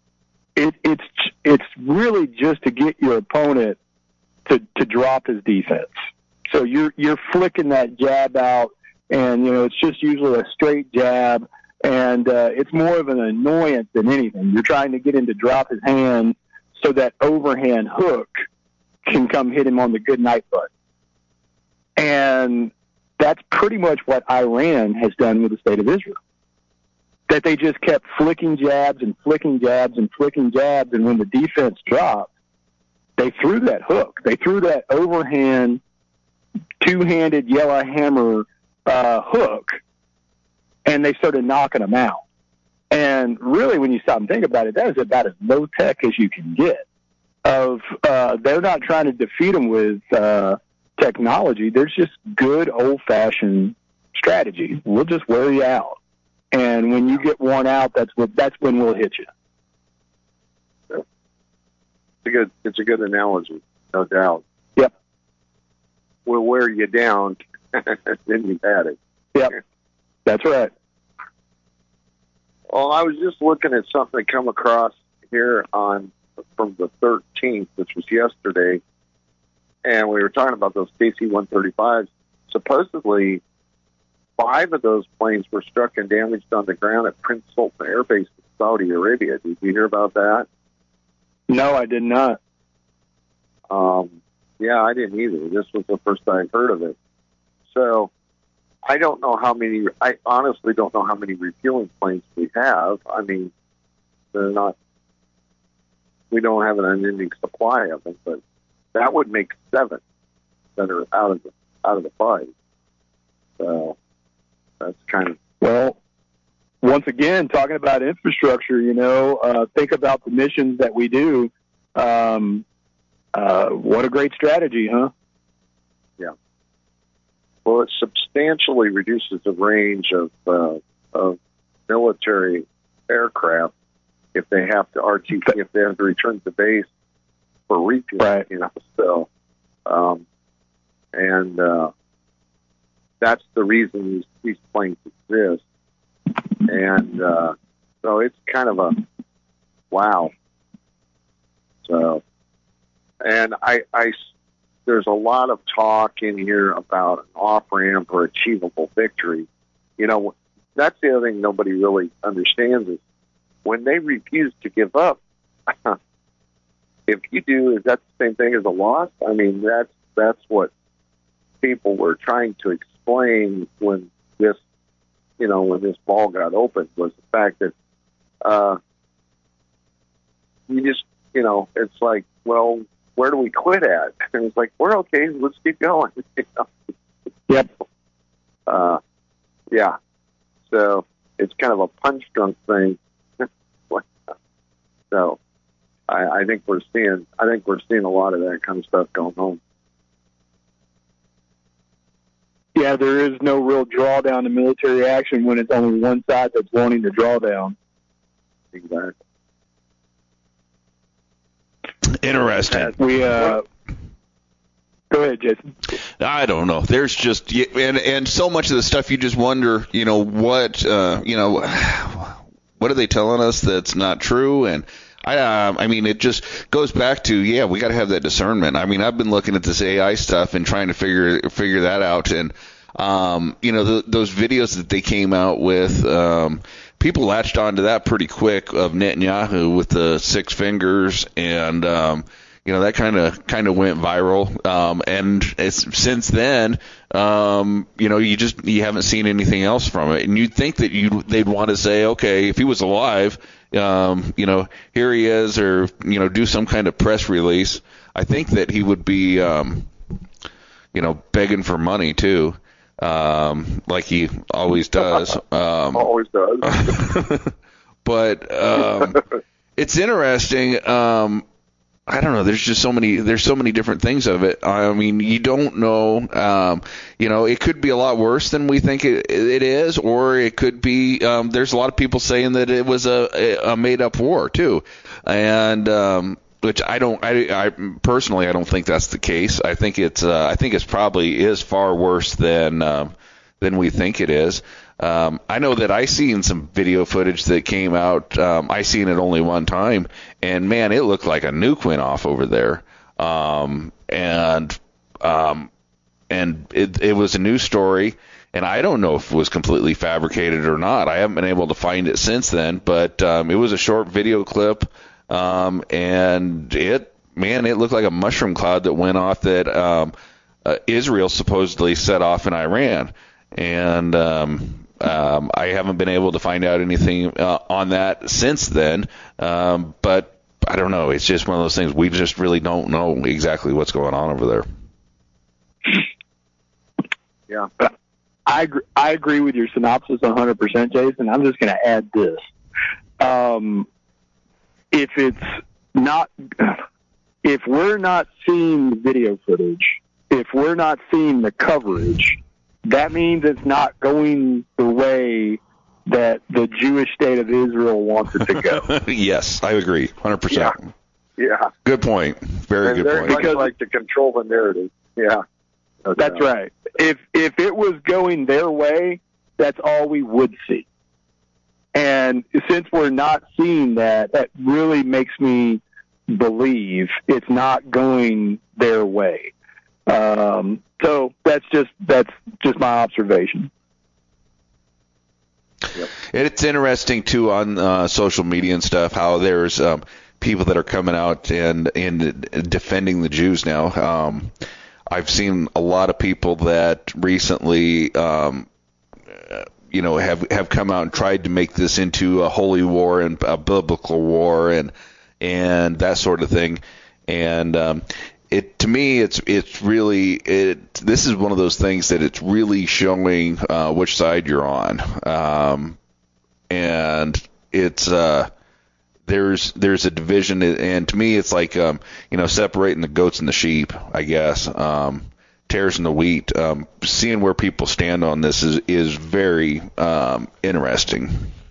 it's really just to get your opponent to drop his defense. So you're flicking that jab out, and it's just usually a straight jab, and it's more of an annoyance than anything. You're trying to get him to drop his hand so that overhand hook can come hit him on the good night button. And that's pretty much what Iran has done with the state of Israel. That they just kept flicking jabs and flicking jabs and flicking jabs, and when the defense dropped, they threw that hook. They threw that overhand, two-handed yellow hammer hook, and they started knocking them out. And really, when you stop and think about it, that is about as low-tech as you can get. They're not trying to defeat them with technology. There's just good old-fashioned strategy. We'll just wear you out. And when you get worn out, that's when we'll hit you. It's a good analogy, no doubt. Yep. We'll wear you down, then you've had it. Yep. That's right. Well, I was just looking at something that come across here from the 13th, which was yesterday, and we were talking about those KC-135s. Supposedly, 5 of those planes were struck and damaged on the ground at Prince Sultan Air Base in Saudi Arabia. Did you hear about that? No, I did not. Yeah, I didn't either. This was the first I'd heard of it. So I honestly don't know how many refueling planes we have. I mean, we don't have an unending supply of them, but that would make 7 that are out of the fight. So that's kind of... Well, once again, talking about infrastructure, think about the missions that we do. What a great strategy, huh? Yeah. Well, it substantially reduces the range of military aircraft if they have to if they have to return to base for refueling. Right. So, that's the reason these planes exist. And so it's kind of a wow. So, and there's a lot of talk in here about an off-ramp or achievable victory. That's the other thing nobody really understands is when they refuse to give up, if you do, is that the same thing as a loss? I mean, that's what people were trying to explain when this ball got opened, was the fact that you just, it's like, well, where do we quit at? And it's like, we're okay, let's keep going. Yep. Yeah. So it's kind of a punch-drunk thing. So I think we're seeing a lot of that kind of stuff going on. Yeah, there is no real drawdown in military action when it's only one side that's wanting to draw down. Exactly. Interesting. Go ahead, Jason. I don't know. There's just and so much of the stuff you just wonder, what are they telling us that's not true? And I mean, it just goes back to, we got to have that discernment. I mean, I've been looking at this AI stuff and trying to figure that out. And, those videos that they came out with, people latched onto that pretty quick of Netanyahu with the 6 fingers. And, that kind of went viral. And since then, you haven't seen anything else from it. And you'd think that they'd want to say, okay, if he was alive, here he is, or, do some kind of press release. I think that he would be, begging for money too, like he always does. Always does. But it's interesting. I don't know. There's just so many different things of it. I mean, you don't know. It could be a lot worse than we think it is, or it could be. There's a lot of people saying that it was a made-up war too, and which I personally I don't think that's the case. I think it's probably is far worse than we think it is. I know that I seen some video footage that came out. I seen it only one time, and man, it looked like a nuke went off over there. And it was a news story, and I don't know if it was completely fabricated or not. I haven't been able to find it since then, but it was a short video clip, and it looked like a mushroom cloud that went off that Israel supposedly set off in Iran. And I haven't been able to find out anything on that since then, but I don't know. It's just one of those things. We just really don't know exactly what's going on over there. Yeah. I agree with your synopsis 100%, Jason. I'm just going to add this. If we're not seeing the video footage, if we're not seeing the coverage, that means it's not going the way that the Jewish state of Israel wants it to go. Yes, I agree, 100%. Yeah. Good point. Very good point. Because like to control the narrative. Yeah. That's right. If it was going their way, that's all we would see. And since we're not seeing that, that really makes me believe it's not going their way. So that's just my observation. Yep. And it's interesting too on social media and stuff how there's people that are coming out and defending the Jews now. I've seen a lot of people that recently have come out and tried to make this into a holy war and a biblical war and that sort of thing. And to me, it's really this is one of those things that it's really showing which side you're on, and it's there's a division, and to me, it's like separating the goats and the sheep, I guess, tares and the wheat. Seeing where people stand on this is very interesting.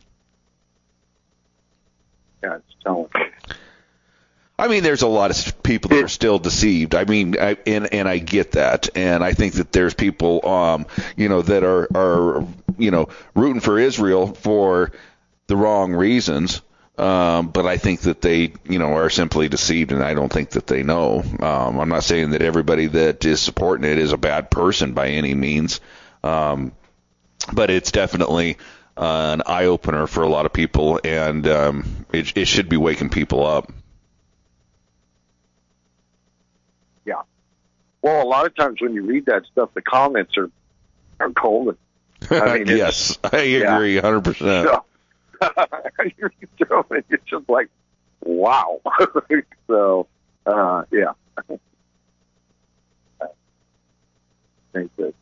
Yeah, it's telling. I mean, there's a lot of people that are still deceived. I mean, and I get that, and I think that there's people, that are rooting for Israel for the wrong reasons. But I think that they, are simply deceived, and I don't think that they know. I'm not saying that everybody that is supporting it is a bad person by any means, but it's definitely an eye opener for a lot of people, and it should be waking people up. Yeah. Well, a lot of times when you read that stuff, the comments are cold. I mean, yes, I agree 100%. So, you're just like, wow. So, yeah. I think that.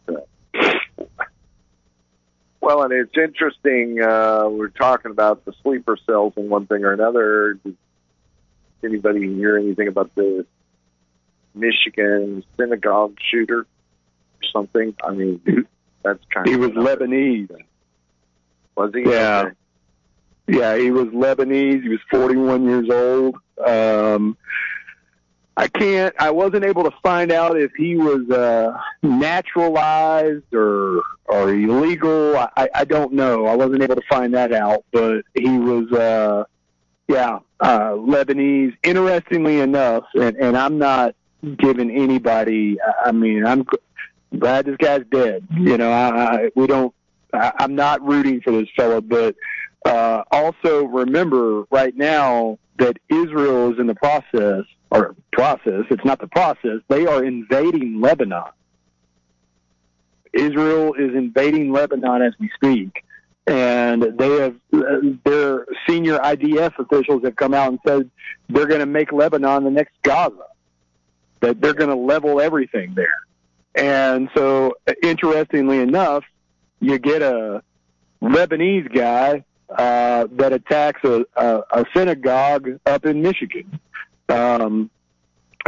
Well, and it's interesting. We're talking about the sleeper cells and one thing or another. Did anybody hear anything about the Michigan synagogue shooter or something? I mean, that's kind of. He was Lebanese. Was he? Yeah. Okay. Yeah, he was Lebanese. He was 41 years old. I wasn't able to find out if he was naturalized or illegal. I don't know. I wasn't able to find that out, but he was, Lebanese. Interestingly enough, and I'm not giving anybody, I'm glad this guy's dead. I'm not rooting for this fellow, but also remember right now that Israel is in the process, it's not the process, they are invading Lebanon. Israel is invading Lebanon as we speak. And they have, their senior IDF officials have come out and said they're going to make Lebanon the next Gaza, that they're going to level everything there. And so, interestingly enough, you get a Lebanese guy that attacks a synagogue up in Michigan.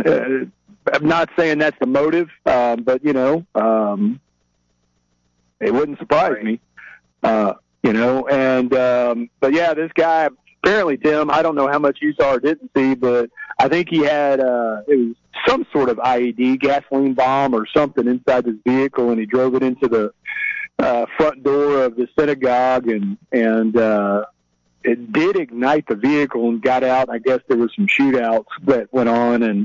I'm not saying that's the motive, but it wouldn't surprise me. But yeah, this guy, apparently, Tim, I don't know how much you saw or didn't see, but I think he had, it was some sort of IED, gasoline bomb or something inside his vehicle, and he drove it into the front door of the synagogue, and it did ignite the vehicle and got out. I guess there was some shootouts that went on, and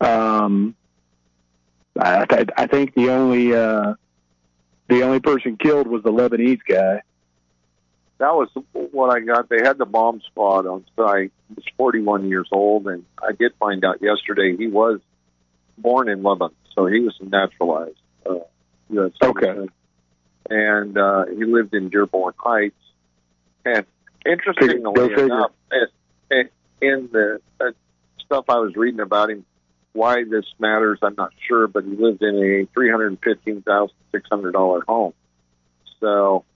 I think the only person killed was the Lebanese guy. That was what I got. They had the bomb squad on site. He was 41 years old, and I did find out yesterday he was born in Lebanon, so he was naturalized U.S. citizen. And he lived in Dearborn Heights. And interestingly enough, in the stuff I was reading about him, why this matters, I'm not sure, but he lived in a $315,600 home. So,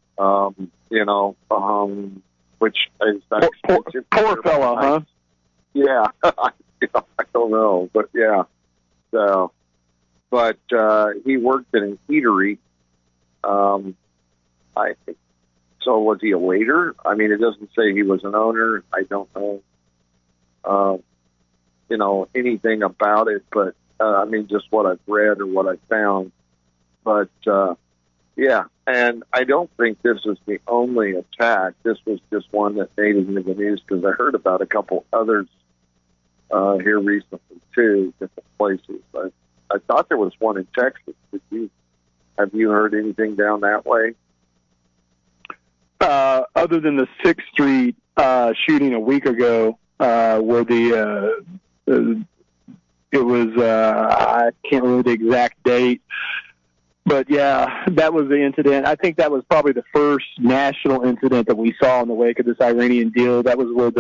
which is poor fella, huh? Yeah, I don't know, but yeah. So, but he worked in an eatery. I think. So was he a waiter? I mean, it doesn't say he was an owner. I don't know, anything about it, but just what I've read or what I found. But yeah, and I don't think this is the only attack. This was just one that made it into the news because I heard about a couple others here recently too, different places. I thought there was one in Texas. Have you heard anything down that way? Other than the 6th Street shooting a week ago, where it was I can't remember the exact date, but yeah, that was the incident. I think that was probably the first national incident that we saw in the wake of this Iranian deal. That was where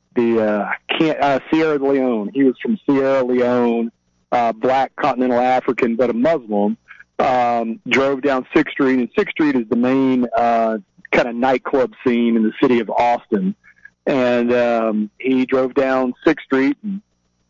Sierra Leone. He was from Sierra Leone, black continental African, but a Muslim. Drove down 6th Street, and 6th Street is the main kind of nightclub scene in the city of Austin. And he drove down 6th Street, and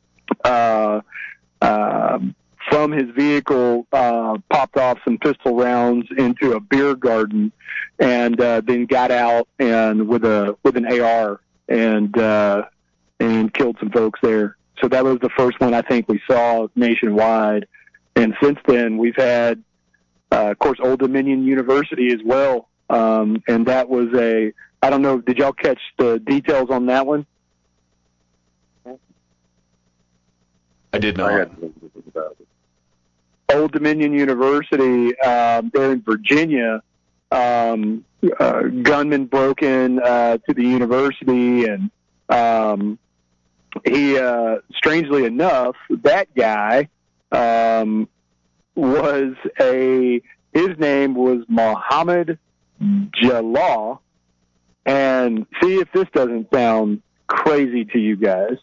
from his vehicle popped off some pistol rounds into a beer garden, and then got out and with an AR and killed some folks there. So that was the first one I think we saw nationwide. And since then, we've had, of course, Old Dominion University as well. And that was I don't know, did y'all catch the details on that one? I did not. Old Dominion University, there in Virginia, gunman broke in to the university, and he, strangely enough, that guy his name was Mohammed Jalal, and see if this doesn't sound crazy to you guys.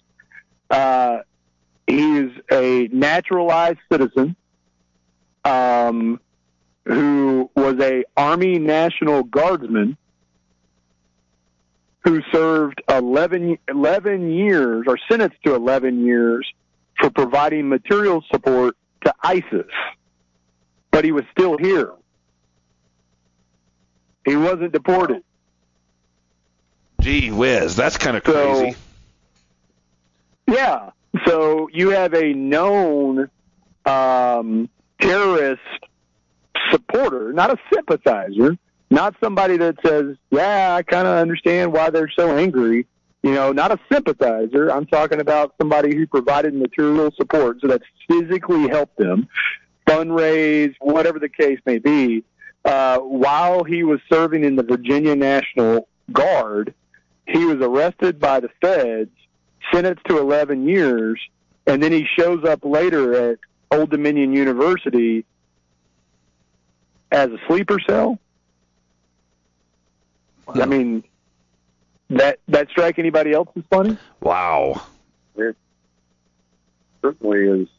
He's a naturalized citizen who was a Army National Guardsman who served 11 years, or sentenced to 11 years, for providing material support to ISIS. But he was still here. He wasn't deported. Gee whiz, that's kind of crazy. Yeah. So you have a known terrorist supporter, not a sympathizer, not somebody that says, yeah, I kind of understand why they're so angry. Not a sympathizer. I'm talking about somebody who provided material support, so that's physically helped them, fundraise, whatever the case may be. While he was serving in the Virginia National Guard, he was arrested by the feds, sentenced to 11 years, and then he shows up later at Old Dominion University as a sleeper cell. I mean, that strike anybody else as funny? Wow. It certainly is.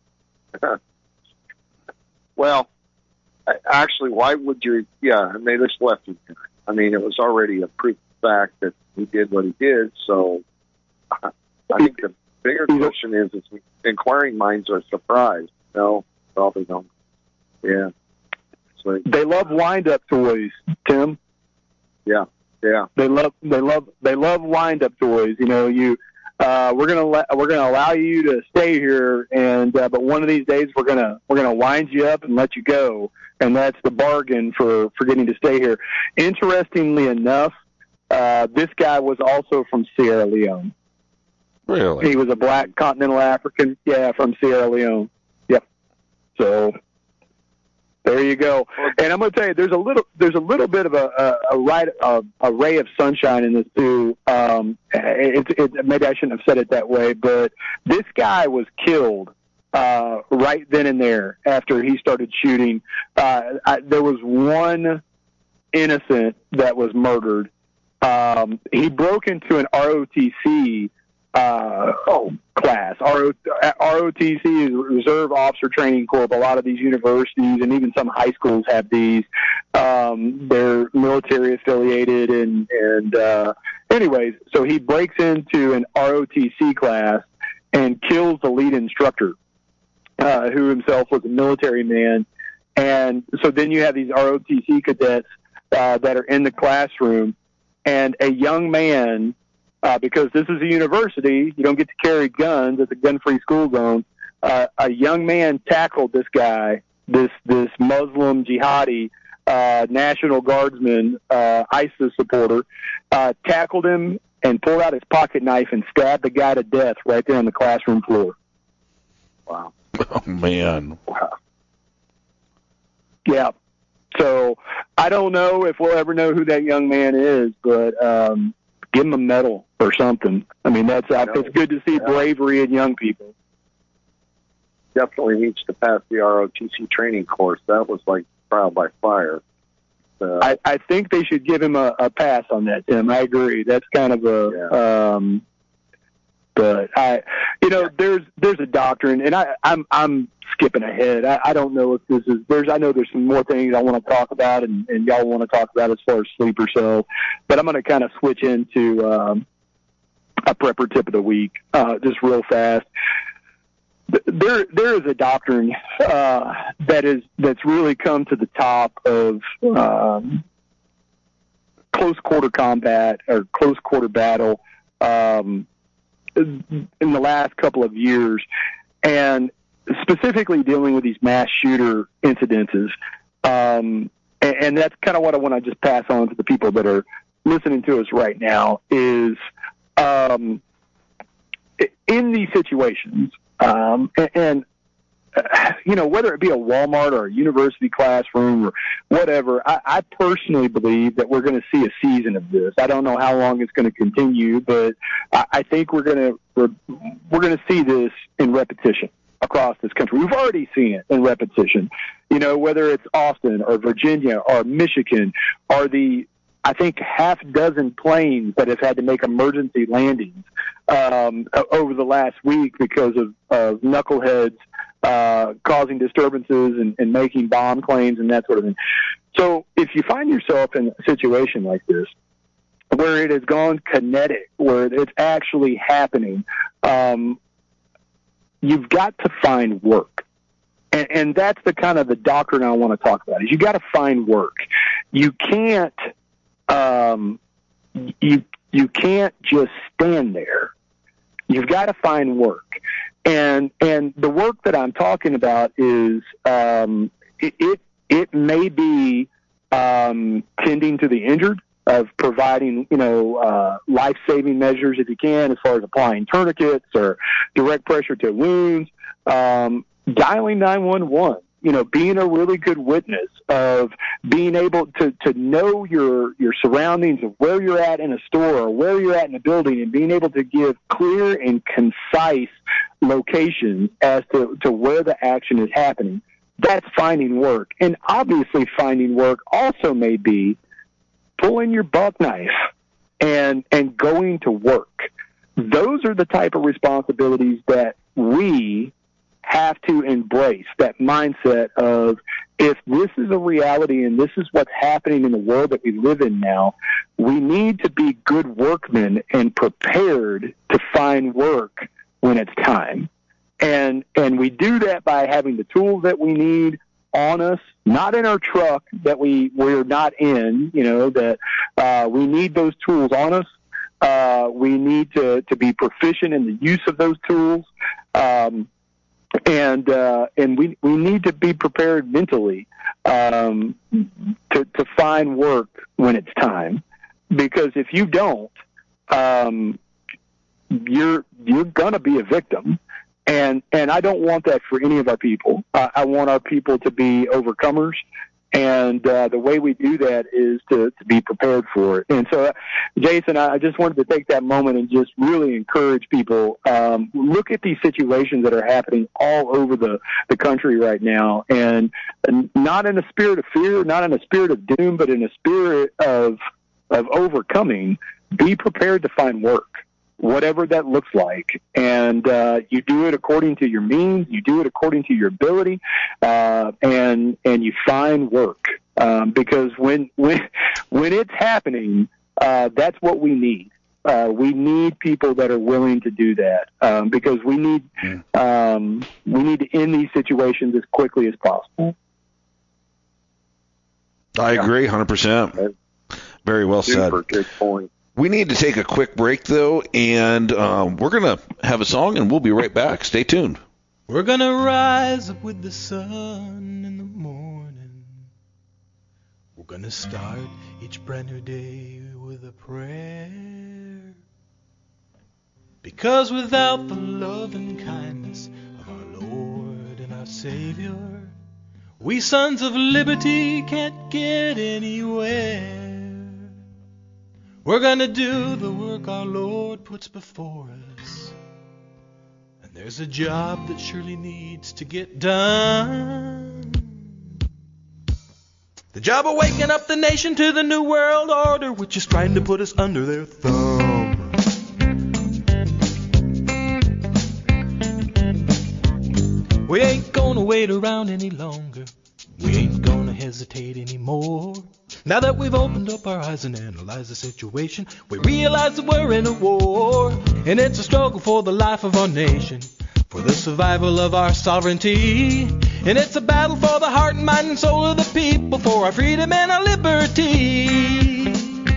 Well, actually, why would you? Yeah, and they just left him. I mean, it was already a proof of fact that he did what he did. So I think bigger question is inquiring minds are surprised. No, probably don't. Yeah. So, they love wind-up toys, Tim. Yeah. They love wind-up toys. You know, we're gonna allow you to stay here, and but one of these days we're gonna wind you up and let you go, and that's the bargain for getting to stay here. Interestingly enough, this guy was also from Sierra Leone. Really? He was a black continental African, from Sierra Leone. Yep. So there you go. And I'm going to tell you, there's a little bit of a ray of sunshine in this too. Maybe I shouldn't have said it that way, but this guy was killed right then and there after he started shooting. There was one innocent that was murdered. He broke into an ROTC class. ROTC is Reserve Officer Training Corps. A lot of these universities and even some high schools have these. They're military affiliated, and anyways, so he breaks into an ROTC class and kills the lead instructor, who himself was a military man. And so then you have these ROTC cadets that are in the classroom, and a young man, because this is a university, you don't get to carry guns. It's a gun-free school zone. A young man tackled this guy, this Muslim jihadi, National Guardsman, ISIS supporter, tackled him and pulled out his pocket knife and stabbed the guy to death right there on the classroom floor. Wow. Oh, man. Wow. Yeah. So I don't know if we'll ever know who that young man is, but give him a medal or something. I mean, it's good to see bravery in young people. Definitely needs to pass the ROTC training course. That was like trial by fire. I think they should give him a pass on that, Tim. I agree. That's kind of but there's a doctrine, and I'm skipping ahead. I don't know if this is I know there's some more things I want to talk about, and y'all want to talk about as far as sleep or so, but I'm going to kind of switch into a prepper tip of the week, just real fast. There is a doctrine that's really come to the top of close quarter combat or close quarter battle in the last couple of years, and specifically dealing with these mass shooter incidences. And that's kind of what I want to just pass on to the people that are listening to us right now is in these situations, whether it be a Walmart or a university classroom or whatever, I personally believe that we're going to see a season of this. I don't know how long it's going to continue, but I think we're going to see this in repetition across this country. We've already seen it in repetition, whether it's Austin or Virginia or Michigan or I think half dozen planes that have had to make emergency landings over the last week because of knuckleheads causing disturbances and making bomb claims and that sort of thing. So if you find yourself in a situation like this, where it has gone kinetic, where it's actually happening, you've got to find work. And that's the kind of the doctrine I want to talk about is you got to find work. You can't, you can't just stand there. You've got to find work. And the work that I'm talking about is, it may be, tending to the injured, of providing, life-saving measures if you can, as far as applying tourniquets or direct pressure to wounds, dialing 911, being a really good witness of being able to know your surroundings of where you're at in a store or where you're at in a building and being able to give clear and concise locations as to where the action is happening. That's finding work. And obviously finding work also may be pulling your buck knife and going to work. Those are the type of responsibilities that we have to embrace, that mindset of if this is a reality and this is what's happening in the world that we live in now, we need to be good workmen and prepared to find work when it's time. And we do that by having the tools that we need on us, not in our truck that we're not in, that we need those tools on us. We need to be proficient in the use of those tools. And we need to be prepared mentally to find work when it's time. Because if you don't, you're gonna be a victim. And I don't want that for any of our people. I want our people to be overcomers. And the way we do that is to be prepared for it. And so, Jason, I just wanted to take that moment and just really encourage people. Look at these situations that are happening all over the country right now. And not in a spirit of fear, not in a spirit of doom, but in a spirit of overcoming. Be prepared to find work, whatever that looks like. And you do it according to your means, you do it according to your ability, and you find work. Because when it's happening, that's what we need. We need people that are willing to do that, because we need to end these situations as quickly as possible. I agree 100%. Very well said. Super good point. We need to take a quick break, though, and we're going to have a song, and we'll be right back. Stay tuned. We're going to rise up with the sun in the morning. We're going to start each brand new day with a prayer. Because without the love and kindness of our Lord and our Savior, we sons of liberty can't get anywhere. We're gonna do the work our Lord puts before us. And there's a job that surely needs to get done. The job of waking up the nation to the New World Order, which is trying to put us under their thumb. We ain't gonna wait around any longer. We ain't gonna hesitate anymore. Now that we've opened up our eyes and analyzed the situation, we realize that we're in a war. And it's a struggle for the life of our nation, for the survival of our sovereignty. And it's a battle for the heart and mind and soul of the people, for our freedom and our liberty.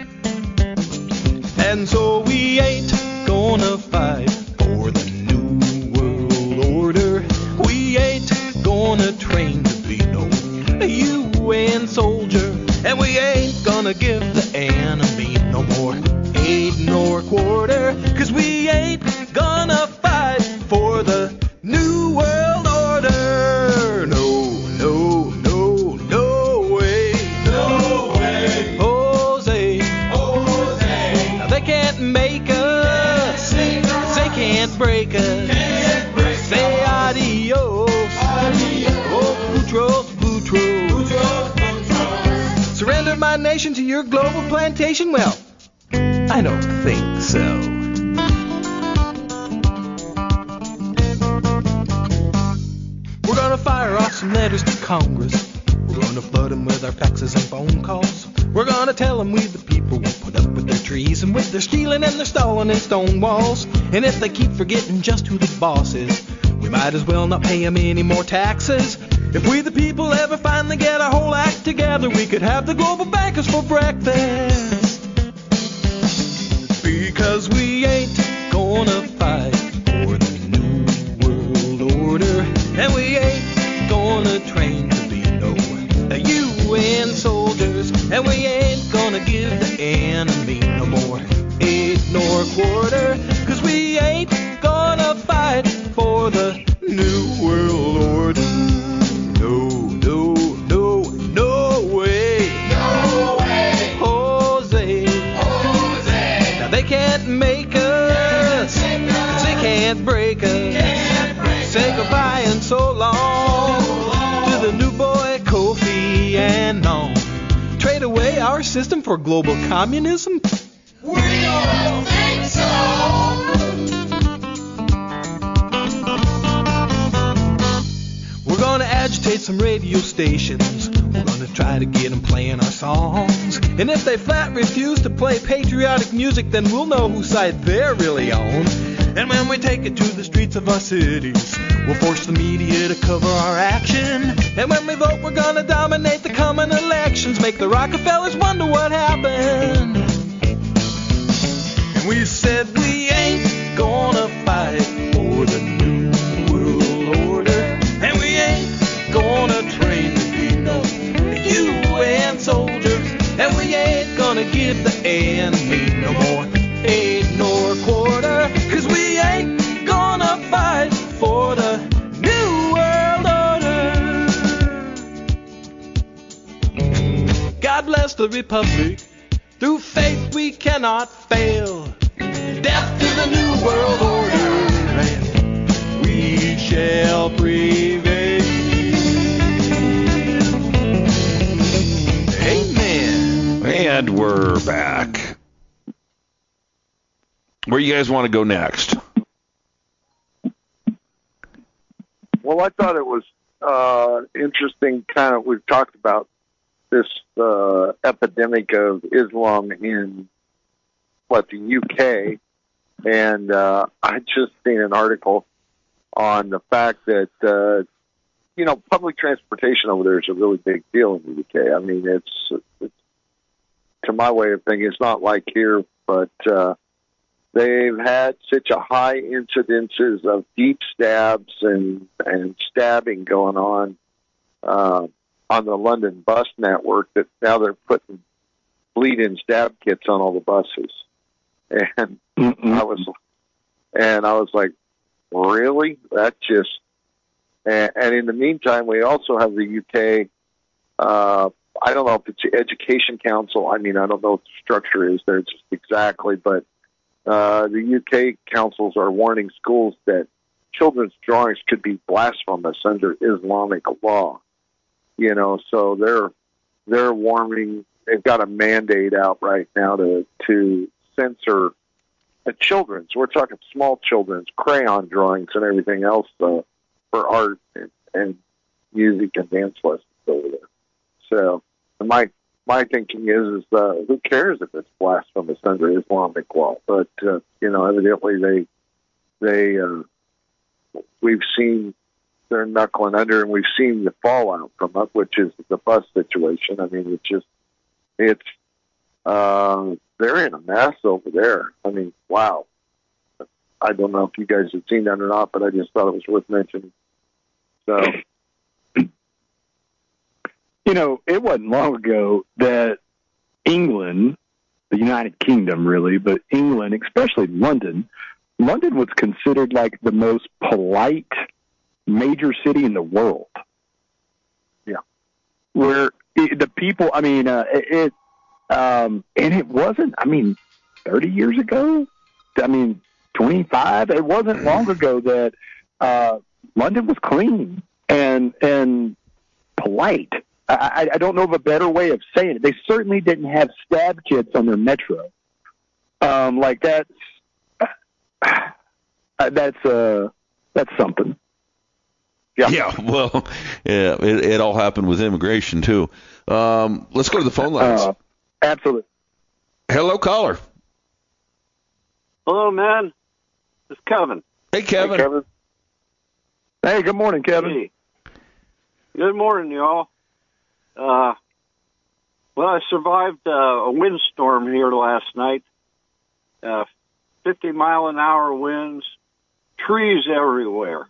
And so we ain't gonna fight for the New World Order. We ain't gonna train to be no UN soldier. And we ain't gonna give the enemy no more aid nor quarter. 'Cause we ain't gonna fight for the New World Order. No, no, no, no way. No way. Jose. Jose. Now they can't make us. They can't break us. Say adios. Adios. Oh, Boutros, Boutros. Surrender my nation to your global plantation? Well, I don't think so. We're gonna fire off some letters to Congress. We're gonna flood them with our faxes and phone calls. We're gonna tell them we the people won't put up with their treason, with their stealing and their stalling and stone walls. And if they keep forgetting just who the boss is, we might as well not pay them any more taxes. If we the people ever finally get our whole act together, we could have the global bankers for breakfast. Because we ain't gonna fight for the New World Order. And we ain't gonna train to be no UN soldiers. And we ain't gonna give the enemy no more aid nor quarter. 'Cause we ain't gonna fight for the New World Order. No, no, no, no way. No way. Jose. Jose. Now they can't make us. They can't break us. Say goodbye and so long to the new boy Kofi Annan. Trade away our system for global communism? We don't think so. We're gonna agitate some radio stations. We're gonna try to get them playing our songs. And if they flat refuse to play patriotic music, then we'll know whose side they're really on. And when we take it to the streets of our cities, we'll force the media to cover our action. And when we vote, we're gonna dominate the coming elections, make the Rockefellers wonder what happened. And we said we ain't gonna fight for the new world order, and we ain't gonna train to be no UN soldiers, and we ain't gonna give the enemy no more aid nor quarter, 'cause we ain't gonna fight for the new world order. God bless the Republic. Through faith we cannot fail. Death to the new world order, and we shall prevail. Amen. And we're back. Where you guys want to go next? Well, I thought it was interesting. Kind of, we've talked about this epidemic of Islam in the UK, and I just seen an article on the fact that public transportation over there is a really big deal in the UK. I mean, it's to my way of thinking, it's not like here, but they've had such a high incidences of deep stabs and stabbing going on the London bus network that now they're putting bleed-in stab kits on all the buses. And I was like, really? That just, and in the meantime, we also have the UK, I don't know if it's the Education Council. I mean, I don't know what the structure is there just exactly, but the UK councils are warning schools that children's drawings could be blasphemous under Islamic law. So they're warning. They've got a mandate out right now to censor children's. We're talking small children's crayon drawings and everything else for art and music and dance lessons over there. So my thinking is who cares if it's blasphemous under Islamic law? But evidently they we've seen they're knuckling under, and we've seen the fallout from it, which is the bus situation. I mean, they're in a mess over there. I mean, wow. I don't know if you guys have seen that or not, but I just thought it was worth mentioning. So, it wasn't long ago that England, the United Kingdom really, but England, especially London was considered like the most polite major city in the world. Yeah. Where the people, I mean, and it wasn't, 30 years ago, 25, it wasn't long ago that London was clean and polite. I don't know of a better way of saying it. They certainly didn't have stab kits on their metro. That's something. Yeah. Well, yeah, it all happened with immigration too. Let's go to the phone lines. Absolutely. Hello, caller. Hello, man. It's Kevin. Hey, Kevin. Hey, Kevin. Hey, good morning, Kevin. Hey. Good morning, y'all. Well, I survived a windstorm here last night. 50-mile-an-hour winds, trees everywhere.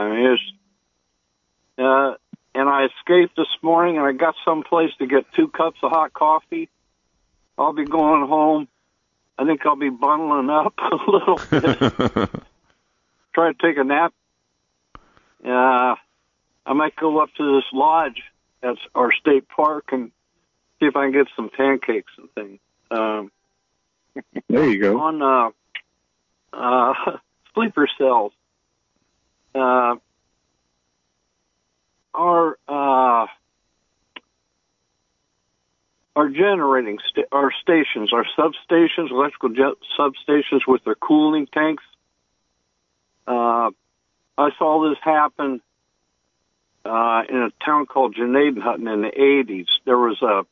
And I escaped this morning, and I got someplace to get 2 cups of hot coffee. I'll be going home. I think I'll be bundling up a little bit. Try to take a nap. I might go up to this lodge at our state park and see if I can get some pancakes and things. There you go. On sleeper cells. Our generating our stations, our substations, electrical substations with their cooling tanks. I saw this happen in a town called Gnadenhutten in the 80s. There was a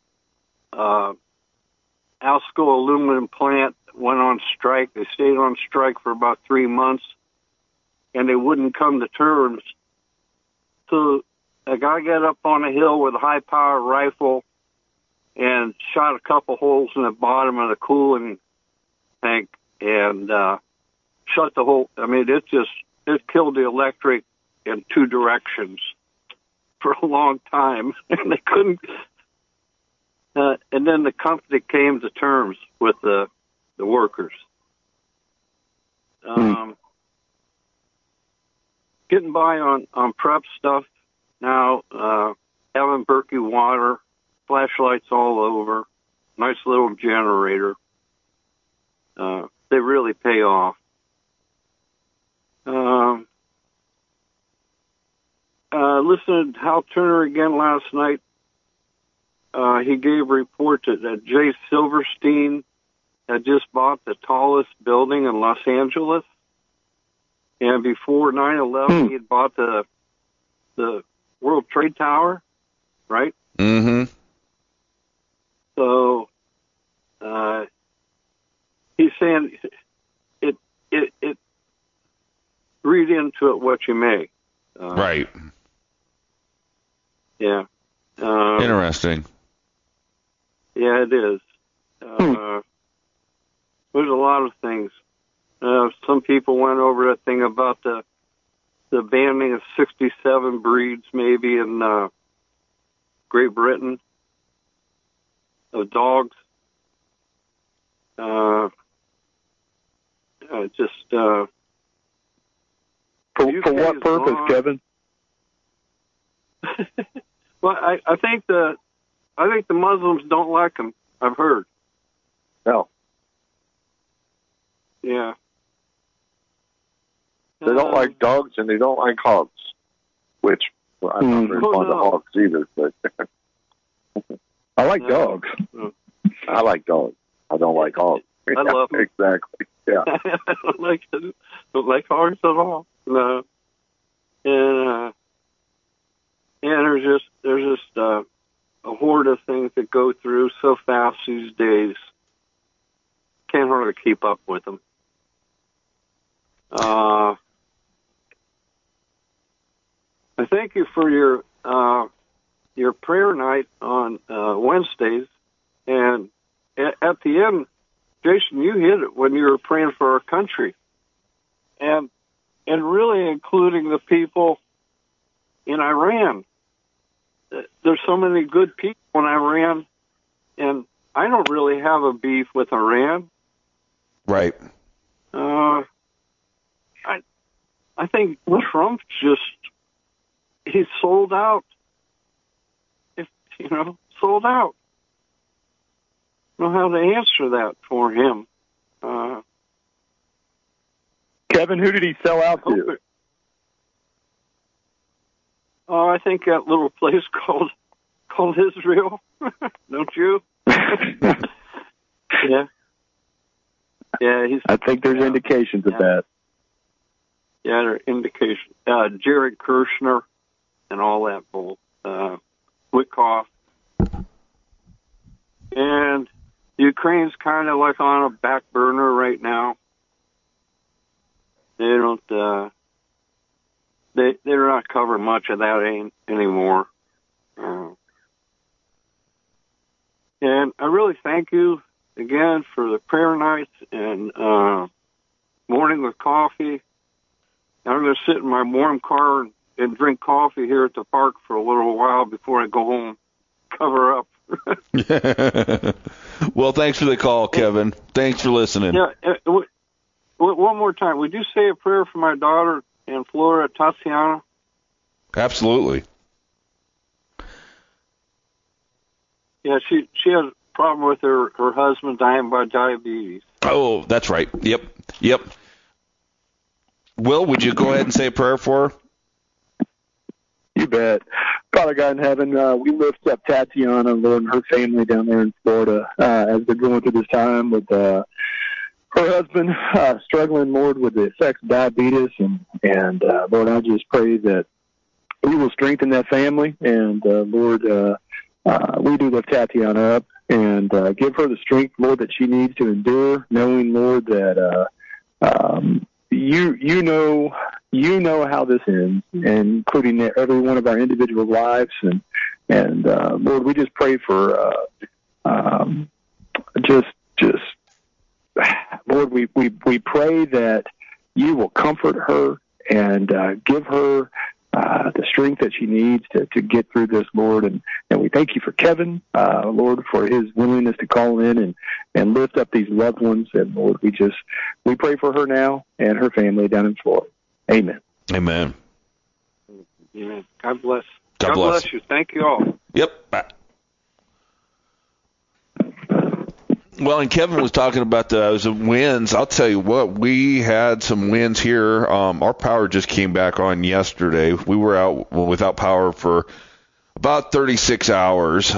Alsco aluminum plant went on strike. They stayed on strike for about 3 months, and they wouldn't come to terms. So a guy got up on a hill with a high-powered rifle and shot a couple holes in the bottom of the cooling tank and shut the whole. I mean, it killed the electric in 2 directions for a long time, and they couldn't. And then the company came to terms with the workers. Getting by on prep stuff now. Having Berkey water, flashlights all over, nice little generator. They really pay off. Listened to Hal Turner again last night. He gave a report that Jay Silverstein had just bought the tallest building in Los Angeles. And before 9/11, he had bought the World Trade Tower, right? Mm-hmm. So he's saying it read into it what you may. Right. Yeah. Interesting. Yeah, it is. There's a lot of things. Some people went over that thing about the banning of 67 breeds, maybe in Great Britain, of dogs. For what purpose, Kevin? Well, I think the Muslims don't like them. I've heard. No. Yeah. They don't like dogs and they don't like hogs, which I'm not very fond of hogs either. But I like dogs. I like dogs. I don't like hogs. I love them. Exactly. Yeah. I don't like hogs at all. No. And there's just a horde of things that go through so fast these days. Can't hardly keep up with them. I thank you for your prayer night on Wednesdays, and at the end, Jason, you hit it when you were praying for our country, and really including the people in Iran. There's so many good people in Iran, and I don't really have a beef with Iran. Right. I think Trump he's sold out. Sold out. I don't know how to answer that for him. Kevin, who did he sell out to? Oh, I think that little place called Israel. Don't you? Yeah. Yeah, I think there's indications of that. Yeah, there are indications. Jared Kushner and all that bull. Witkoff. And Ukraine's kind of like on a back burner right now. They don't, they're not covering much of that anymore. And I really thank you again for the prayer nights and morning with coffee. I'm going to sit in my warm car and drink coffee here at the park for a little while before I go home, cover up. Well, thanks for the call, Kevin. Thanks for listening. Yeah. One more time. Would you say a prayer for my daughter in Florida, Tatiana? Absolutely. Yeah, she has a problem with her husband dying by diabetes. Oh, that's right. Yep. Will, would you go ahead and say a prayer for her? You bet. Father God in heaven, we lift up Tatiana, Lord, and her family down there in Florida as they're going through this time with her husband struggling, Lord, with the effects of diabetes. And Lord, I just pray that you will strengthen that family. And, Lord, we do lift Tatiana up and give her the strength, Lord, that she needs to endure, knowing, Lord, that you know how this ends, and including every one of our individual lives. And Lord, we just pray for Lord, we pray that you will comfort her and give her the strength that she needs to get through this, Lord. And we thank you for Kevin, Lord, for his willingness to call in and lift up these loved ones. And Lord, we pray for her now and her family down in Florida. Amen. Amen. Amen. God bless. God bless you. Thank you all. Yep. Well, and Kevin was talking about those winds. I'll tell you what, we had some winds here. Our power just came back on yesterday. We were out without power for about 36 hours.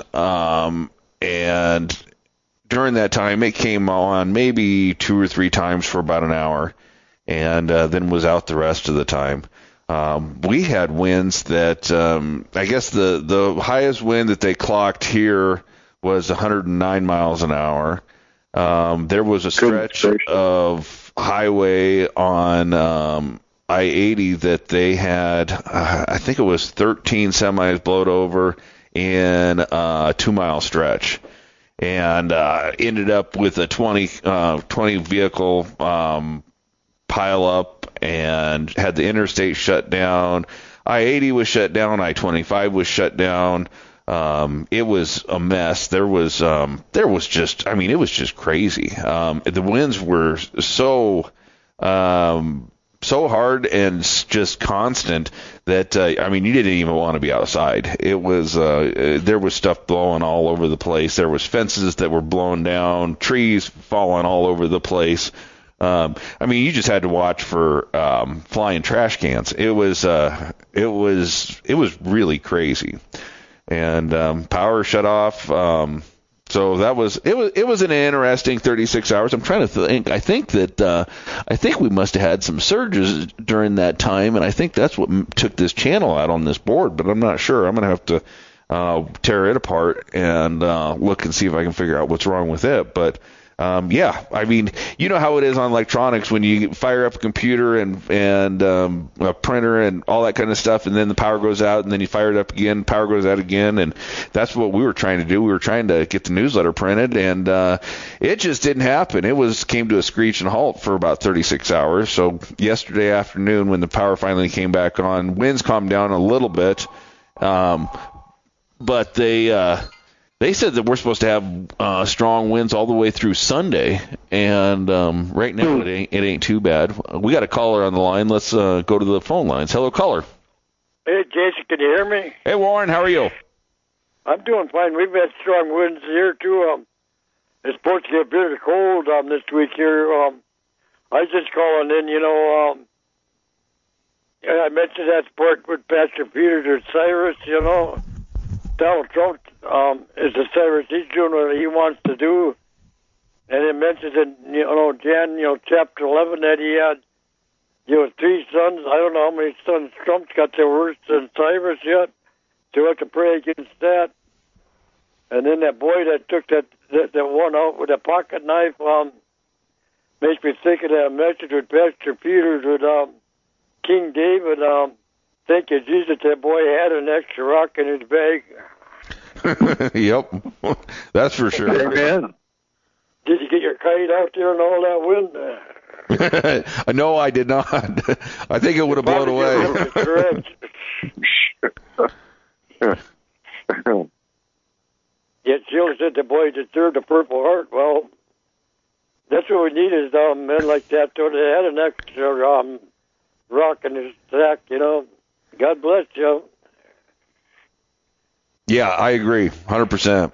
And during that time, it came on maybe 2 or 3 times for about an hour, and then was out the rest of the time. We had winds that I guess the highest wind that they clocked here was 109 miles an hour. There was a stretch of highway on I-80 that they had, I think it was 13 semis blowed over in a 2-mile stretch, and ended up with a 20 vehicle pile up, and had the interstate shut down. I-80 was shut down. I-25 was shut down. It was a mess. There was just, I mean, it was just crazy. The winds were so hard and just constant that, I mean, you didn't even want to be outside. It was, there was stuff blowing all over the place. There was fences that were blown down, trees falling all over the place. I mean, you just had to watch for, flying trash cans. It was really crazy. And power shut off. So that was it was an interesting 36 hours. I'm trying to think. I think we must have had some surges during that time, and I think that's what took this channel out on this board. But I'm not sure. I'm gonna have to tear it apart and look and see if I can figure out what's wrong with it. But yeah, I mean, you know how it is on electronics when you fire up a computer and a printer and all that kind of stuff, and then the power goes out, and then you fire it up again, power goes out again, and that's what we were trying to do. We were trying to get the newsletter printed, and it just didn't happen. It came to a screeching halt for about 36 hours. So yesterday afternoon, when the power finally came back on, winds calmed down a little bit, but they said that we're supposed to have strong winds all the way through Sunday, and right now it ain't too bad. We got a caller on the line. Let's go to the phone lines. Hello, caller. Hey, Jason, can you hear me? Hey, Warren, how are you? I'm doing fine. We've had strong winds here, too. It's supposed to get bitter cold this week here. I was just calling in, I mentioned that part with Pastor Peter to Cyrus, Donald Trump is the Cyrus. He's doing what he wants to do. And it mentions in, Jan, chapter 11 that he had, 3 sons. I don't know how many sons Trump's got that worse than Cyrus yet. So we have to pray against that. And then that boy that took that one out with a pocket knife makes me think of that message with Pastor Peters with King David. Thank you, Jesus, that boy had an extra rock in his bag. Yep, that's for sure. Amen. Did you get your kite out there and all that wind? No, I did not. I think it would have blown away. Yet Jill said the boy deserved the Purple Heart. Well, that's what we need is men like that. So they had an extra rock in his sack, God bless you. Yeah, I agree, 100%.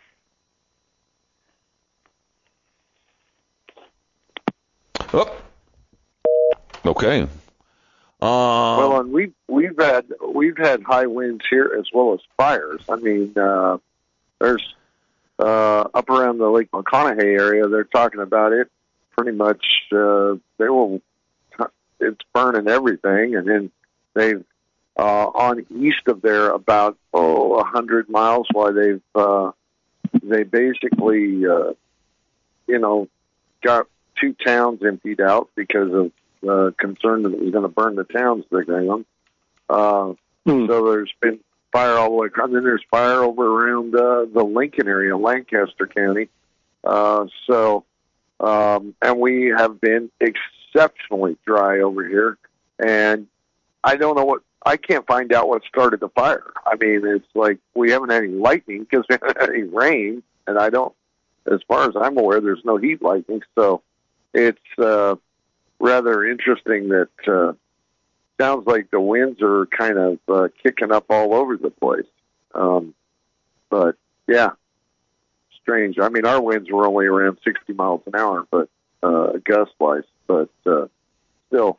Oh, okay. Well, and we've had high winds here as well as fires. I mean, there's up around the Lake McConaughey area. They're talking about it. Pretty much, it's burning everything, and then they've on east of there about 100 miles. Why they basically got 2 towns emptied out because of concern that it was going to burn the towns they're going on. So there's been fire all the way across. Then there's fire over around the Lincoln area, Lancaster County. And we have been exceptionally dry over here. And I don't know I can't find out what started the fire. I mean, it's like we haven't had any lightning because we haven't had any rain. And as far as I'm aware, there's no heat lightning. So it's rather interesting that sounds like the winds are kind of kicking up all over the place. But yeah, strange. I mean, our winds were only around 60 miles an hour, but gust-wise. But still,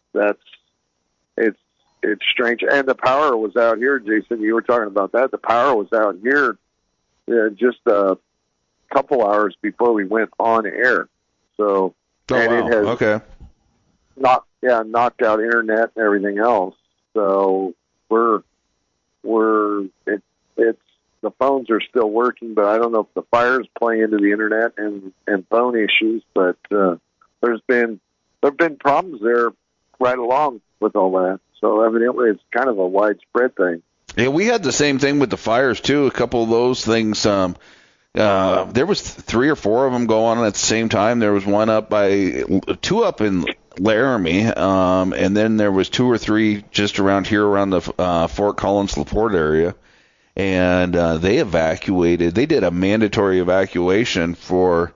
it's strange. And the power was out here, Jason. You were talking about that. The power was out here just a couple hours before we went on air. So, it has knocked out internet and everything else. So it's the phones are still working, but I don't know if the fires play into the internet and phone issues. But there've been problems there right along with all that. So evidently, it's kind of a widespread thing. Yeah, we had the same thing with the fires too. A couple of those things. There was 3 or 4 of them going on at the same time. There was two up in Laramie, and then there was 2 or 3 just around here, around the Fort Collins, LaPorte area. And they evacuated. They did a mandatory evacuation for,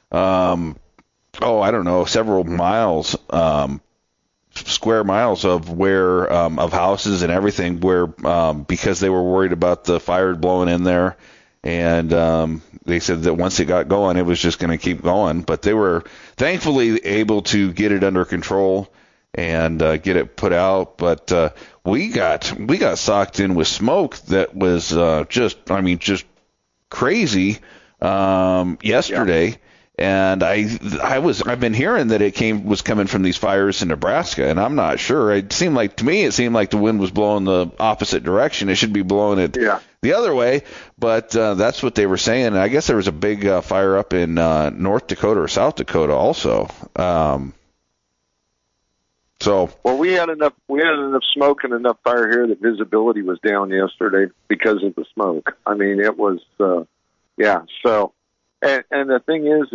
several miles, square miles of where of houses and everything, where because they were worried about the fire blowing in there. And they said that once it got going, it was just going to keep going. But they were thankfully able to get it under control and get it put out. But we got socked in with smoke that was just crazy yesterday. Yeah. And I've been hearing that it was coming from these fires in Nebraska, and I'm not sure. It seemed like the wind was blowing the opposite direction. It should be blowing it the other way, but that's what they were saying. And I guess there was a big fire up in North Dakota or South Dakota also. Well, we had enough smoke and enough fire here that visibility was down yesterday because of the smoke. I mean, it was so. And the thing is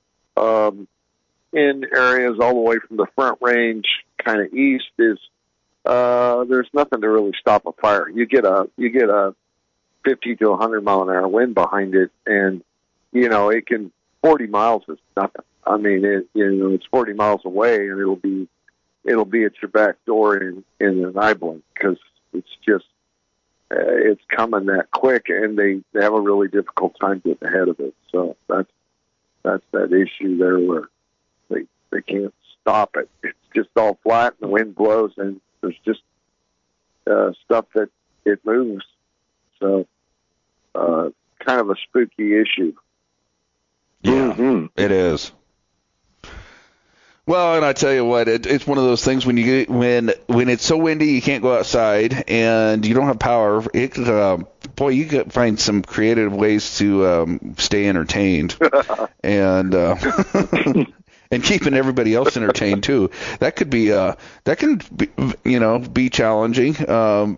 in areas all the way from the Front Range kind of east there's nothing to really stop a fire. You get a 50 to 100 mile an hour wind behind it, and it can 40 miles is nothing. I mean, it's 40 miles away, and it'll be at your back door in an eye blink, because it's just it's coming that quick, and they have a really difficult time getting ahead of it. So that's that issue there where they can't stop it. It's just all flat, and the wind blows, and there's just stuff that it moves. So kind of a spooky issue. Yeah, It is. Well, and I tell you what, it's one of those things when it's so windy you can't go outside and you don't have power. You could find some creative ways to stay entertained and and keeping everybody else entertained too. That can be challenging, to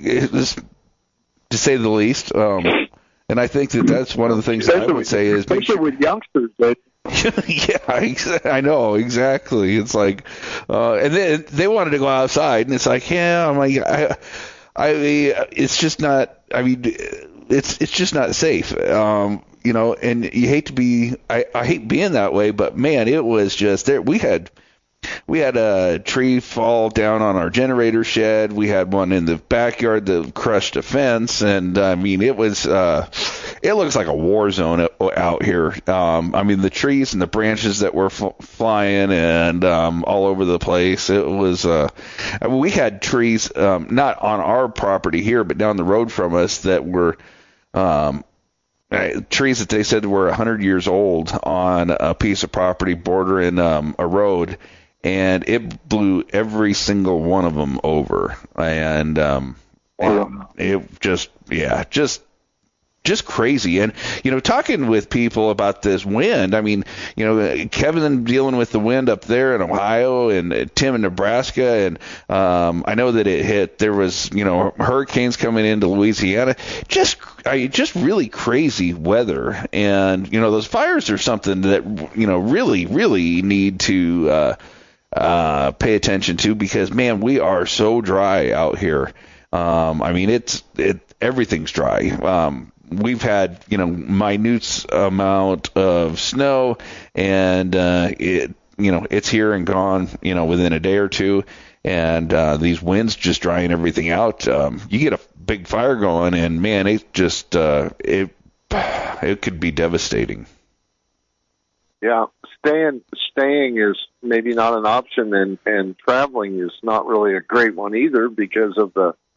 say the least. And I think that's one of the things that I would say is, especially with youngsters, but. Yeah, I know, exactly. It's like, and then they wanted to go outside, and it's like, yeah, I'm like, it's just not. I mean, it's just not safe. And you hate to be. I hate being that way, but man, it was just there. We had a tree fall down on our generator shed. We had one in the backyard that crushed a fence, and I mean, it was. It looks like a war zone out here. I mean, the trees and the branches that were flying and all over the place. It was. We had trees, not on our property here, but down the road from us that were trees that they said were 100 years old on a piece of property bordering a road. and it blew every single one of them over. And it just crazy. And, talking with people about this wind, I mean, Kevin dealing with the wind up there in Ohio, and Tim in Nebraska, and I know that there was, hurricanes coming into Louisiana, just really crazy weather. And, those fires are something that, really, really need to pay attention to, because, man, we are so dry out here. I mean, everything's dry. We've had, minute amount of snow, and it's here and gone, within a day or two, and these winds just drying everything out. You get a big fire going, and man, it just it could be devastating. Yeah, staying is maybe not an option, and traveling is not really a great one either, because of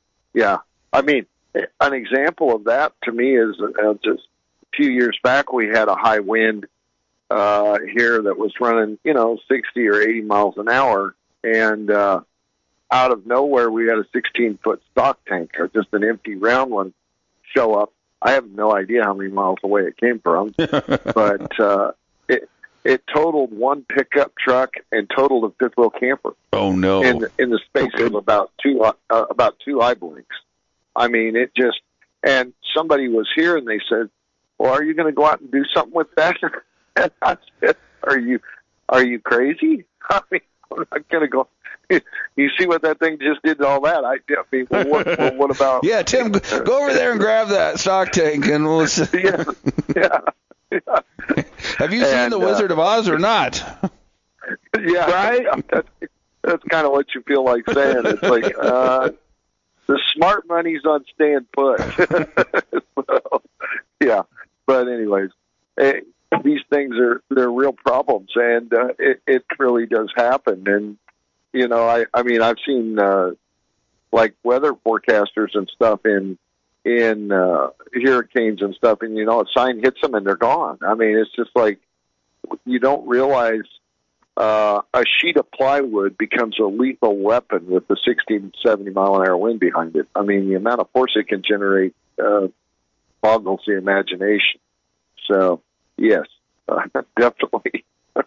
I mean, an example of that to me is just a few years back, we had a high wind here that was running, 60 or 80 miles an hour. And out of nowhere, we had a 16-foot stock tanker, just an empty round one, show up. I have no idea how many miles away it came from, but it totaled one pickup truck and totaled a fifth wheel camper. Oh no! In the space of about two eye blinks. I mean, it just, and somebody was here and they said, well, are you going to go out and do something with that? And I said, are you crazy? I mean, I'm not going to go. You see what that thing just did to all that? I mean, what about? Yeah, Tim, go over there and grab that stock tank, and we'll see. Yeah. Have you seen The Wizard of Oz or not? Yeah, right. That's kind of what you feel like saying. It's like, the smart money's on staying put. So, yeah. But anyways, these things they're real problems, and it really does happen. And, I mean, I've seen like weather forecasters and stuff in hurricanes and stuff, and, a sign hits them and they're gone. I mean, it's just like you don't realize a sheet of plywood becomes a lethal weapon with the 60, 70 mile an hour wind behind it. I mean, the amount of force it can generate boggles the imagination. So, yes, definitely.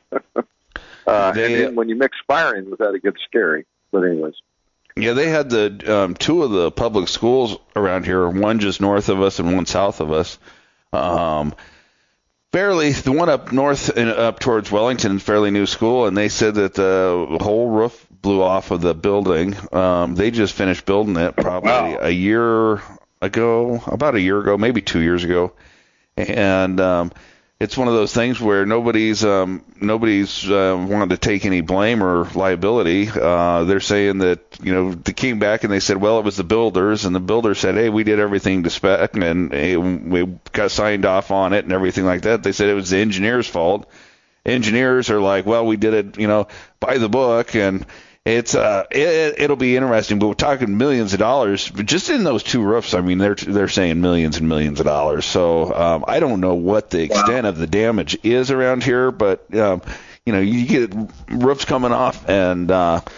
And then when you mix fire in with that, it gets scary. But anyways. Yeah, they had the two of the public schools around here, one just north of us and one south of us. The one up north and up towards Wellington is a fairly new school, and they said that the whole roof blew off of the building. They just finished building it probably about a year ago, maybe 2 years ago. And it's one of those things where nobody's wanted to take any blame or liability. They're saying that, they came back and they said, well, it was the builders, and the builders said, hey, we did everything to spec, and we got signed off on it and everything like that. They said it was the engineer's fault. Engineers are like, well, we did it, by the book, and it'll be interesting, but we're talking millions of dollars just in those two roofs. I mean, they're saying millions and millions of dollars. So I don't know what the extent of the damage is around here, but you get roofs coming off and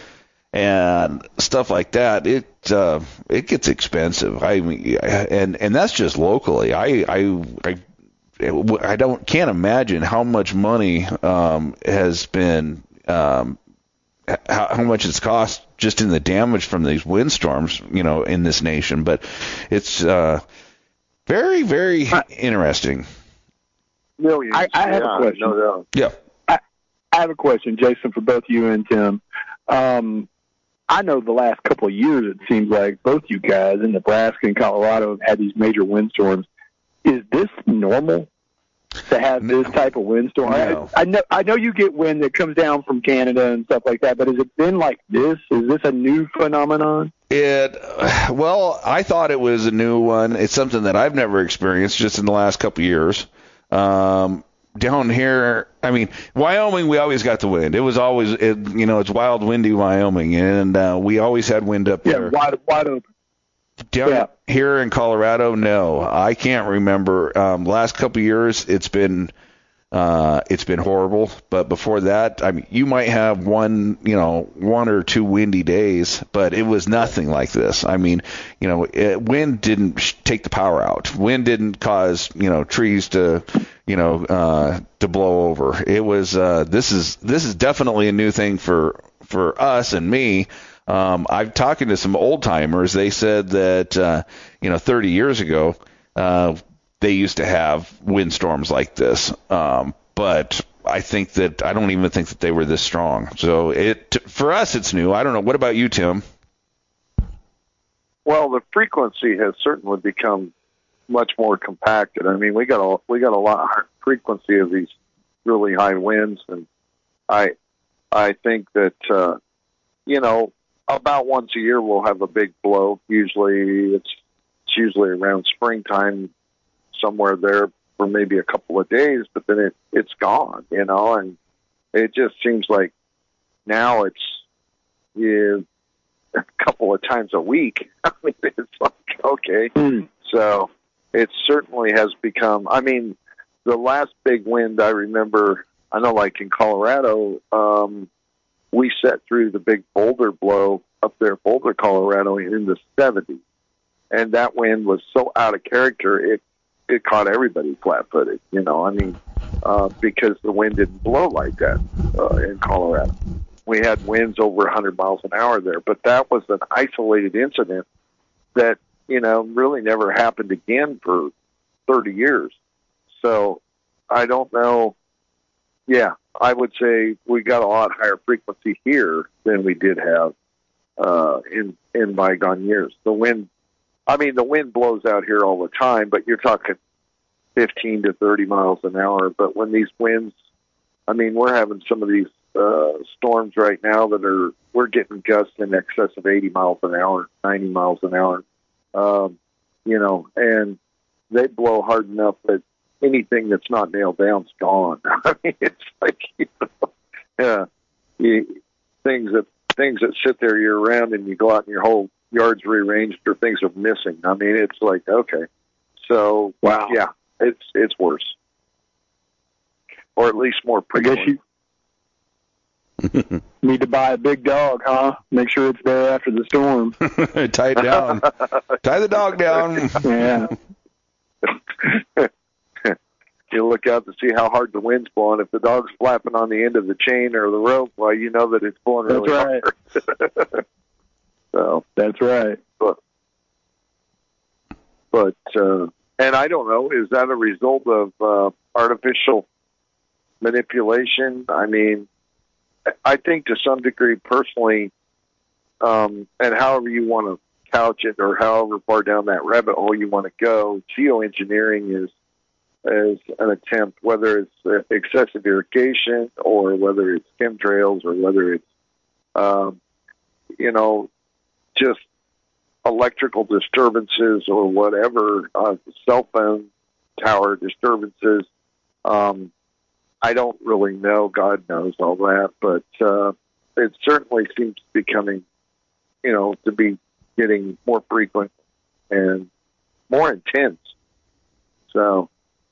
stuff like that. It gets expensive. I mean, and that's just locally. I can't imagine how much money has been. How much it's cost just in the damage from these windstorms, in this nation. But it's very, very interesting. Millions. I have a question. No doubt. Yeah. I have a question, Jason, for both you and Tim. I know the last couple of years, it seems like both you guys in Nebraska and Colorado have had these major windstorms. Is this normal to have this type of windstorm? No. I know you get wind that comes down from Canada and stuff like that, but has it been like this? Is this a new phenomenon? Well, I thought it was a new one. It's something that I've never experienced just in the last couple of years. Down here, I mean, Wyoming, we always got the wind. It was always, it's wild, windy Wyoming, and we always had wind up there. Yeah, wide open. Down here in Colorado, no. I can't remember. Last couple of years, it's been it's been horrible. But before that, I mean, you might have one or two windy days, but it was nothing like this. I mean, wind didn't take the power out. Wind didn't cause, trees to, to blow over. It was, this is definitely a new thing for us and me. I've talking to some old timers. They said that, 30 years ago, they used to have windstorms like this. But I don't even think that they were this strong. So for us, it's new. I don't know. What about you, Tim? Well, the frequency has certainly become much more compacted. I mean, we got a lot higher frequency of these really high winds, and I think that about once a year we'll have a big blow. Usually it's usually around springtime, somewhere there for maybe a couple of days, but then it's gone, and it just seems like now it's a couple of times a week. I mean, it's like, okay. So it certainly has become, I mean, the last big wind I remember, I know like in Colorado, we set through the big boulder blow up there, Boulder, Colorado, in the 70s. And that wind was so out of character, it caught everybody flat-footed, because the wind didn't blow like that in Colorado. We had winds over 100 miles an hour there, but that was an isolated incident that, really never happened again for 30 years. So I don't know. Yeah, I would say we got a lot higher frequency here than we did have in bygone years. The wind blows out here all the time, but you're talking 15 to 30 miles an hour. But when these winds, I mean, we're having some of these storms right now we're getting gusts in excess of 80 miles an hour, 90 miles an hour, and they blow hard enough that anything that's not nailed down is gone. I mean, it's like, things that sit there year round, and you go out and your whole yard's rearranged or things are missing. I mean, it's like, okay. So, wow. Yeah, it's worse. Or at least more frequent. I guess you need to buy a big dog, huh? Make sure it's there after the storm. Tie it down. Tie the dog down. Yeah. You look out to see how hard the wind's blowing. If the dog's flapping on the end of the chain or the rope, well, you know that it's blowing really hard. So that's right. But and I don't know, is that a result of artificial manipulation? I mean, I think to some degree, personally, and however you want to couch it or however far down that rabbit hole you want to go, geoengineering is an attempt, whether it's excessive irrigation or whether it's chemtrails or whether it's, just electrical disturbances or whatever, cell phone tower disturbances. I don't really know. God knows all that, but it certainly seems to be coming, to be getting more frequent and more intense. So.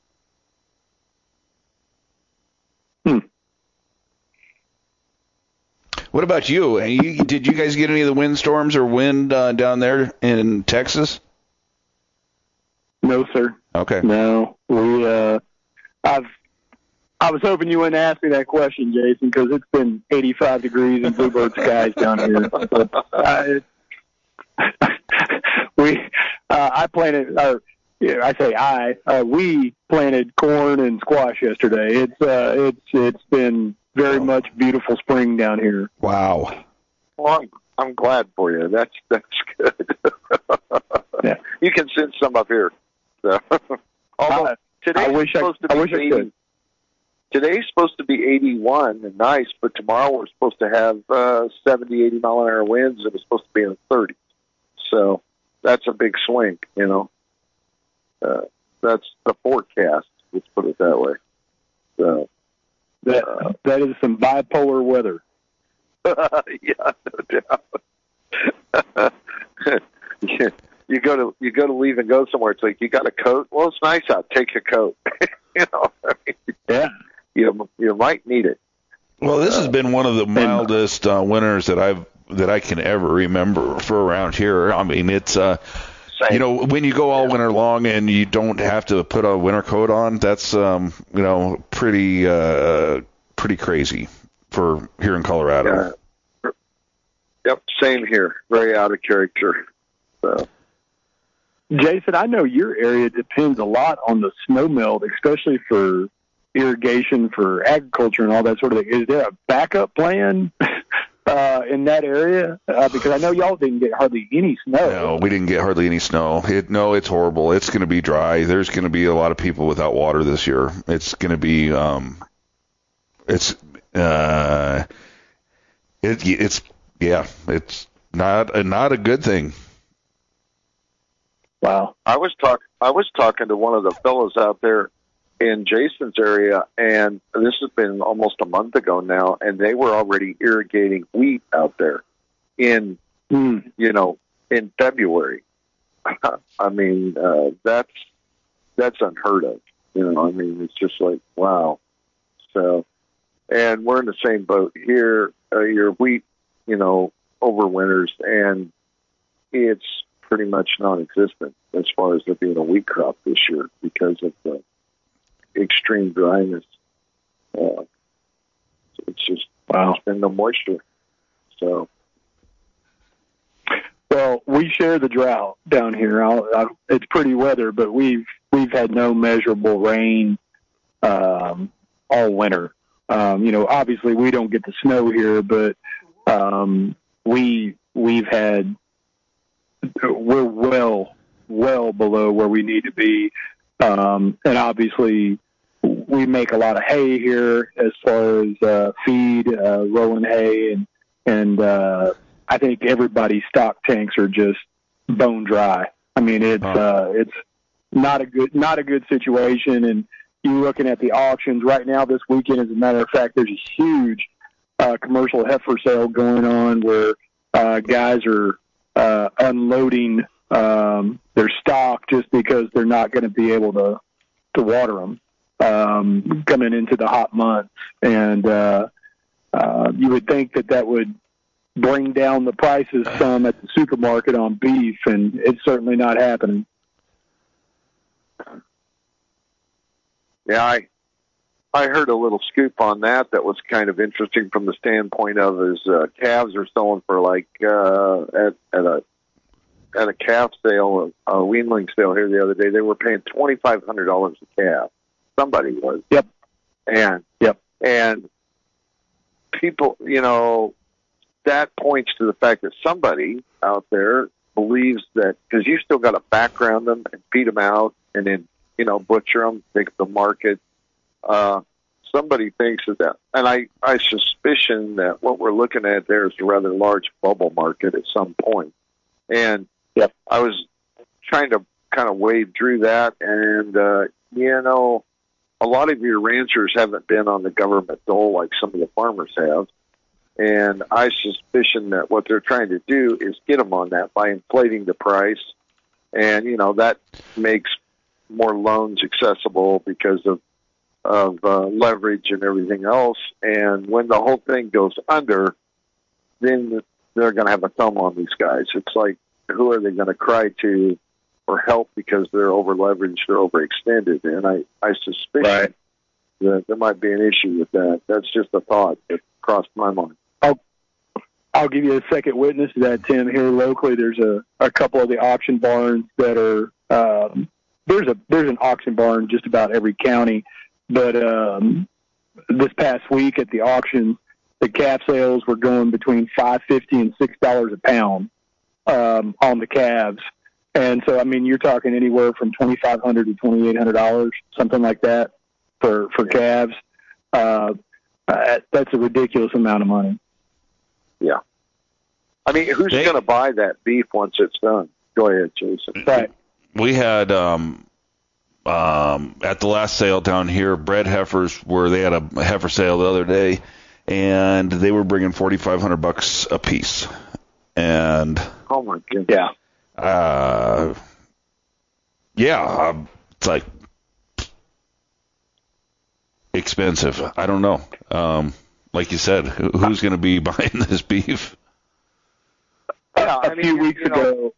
What about you? Did you guys get any of the windstorms or wind down there in Texas? No, sir. Okay. No, I was hoping you wouldn't ask me that question, Jason, because it's been 85 degrees and bluebird skies down here. But, we planted corn and squash yesterday. It's been very much beautiful spring down here. Wow. Well, I'm glad for you. That's good. Yeah. You can send some up here. So. Although today's supposed to be 81 and nice, but tomorrow we're supposed to have 70, 80 mile an hour winds, and it's supposed to be in the 30s. So that's a big swing, That's the forecast. Let's put it that way. So. That is some bipolar weather. Yeah, no doubt. You go to leave and go somewhere. It's like, you got a coat? Well, it's nice out. Take a coat. Yeah. you might need it. Well, this has been one of the mildest winters that I can ever remember for around here. I mean, it's when you go all winter long and you don't have to put a winter coat on, that's pretty crazy for here in Colorado. Yep, same here. Very out of character. So. Jason, I know your area depends a lot on the snow melt, especially for irrigation, for agriculture and all that sort of thing. Is there a backup plan in that area? Because I know y'all didn't get hardly any snow. No, we didn't get hardly any snow. It's horrible. It's going to be dry. There's going to be a lot of people without water this year. It's going to be it's not a good thing. Wow. I was talking to one of the fellows out there in Jason's area, and this has been almost a month ago now, and they were already irrigating wheat out there in February. I mean, that's unheard of. I mean, it's just like, wow. So, and we're in the same boat here. Your wheat, overwinters, and it's pretty much non-existent as far as there being a wheat crop this year because of the extreme dryness. It's just there's been no moisture. So, well, we share the drought down here. It's pretty weather, but we've had no measurable rain all winter. Obviously we don't get the snow here, but we're well below where we need to be. And obviously we make a lot of hay here as far as feed, rolling hay, and I think everybody's stock tanks are just bone dry. I mean, it's not a good situation. And you're looking at the auctions right now this weekend. As a matter of fact, there's a huge commercial heifer sale going on where guys are unloading their stock just because they're not going to be able to water them coming into the hot months. And you would think that would bring down the prices some at the supermarket on beef, and it's certainly not happening. Yeah, I heard a little scoop on that was kind of interesting from the standpoint of is calves are selling for like at a calf sale, a weanling sale here the other day, they were paying $2,500 a calf. Somebody was. Yep. And people, that points to the fact that somebody out there believes that, because you still got to background them and feed them out and then, butcher them, take them to market. Somebody thinks that, and I suspicion that what we're looking at there is a rather large bubble market at some point. And I was trying to kind of wade through that, and a lot of your ranchers haven't been on the government dole like some of the farmers have. And I suspicion that what they're trying to do is get them on that by inflating the price. And, that makes more loans accessible because of leverage and everything else. And when the whole thing goes under, then they're going to have a thumb on these guys. It's like, who are they going to cry to for help because they're over leveraged, they're overextended? And I suspect that there might be an issue with that. That's just a thought that crossed my mind. I'll give you a second witness to that, Tim. Here locally, there's a couple of the auction barns that are there's an auction barn just about every county. But this past week at the auction, the calf sales were going between $5.50 and $6 a pound on the calves. And so, I mean, you're talking anywhere from $2,500 to $2,800, something like that for calves. That's a ridiculous amount of money. Yeah. I mean, who's going to buy that beef once it's done? Go ahead, Jason. Right. We had at the last sale down here, bred heifers where they had a heifer sale the other day, and they were bringing $4,500 a piece. And oh my goodness. It's like expensive. I don't know. Like you said, who's going to be buying this beef? A few weeks ago.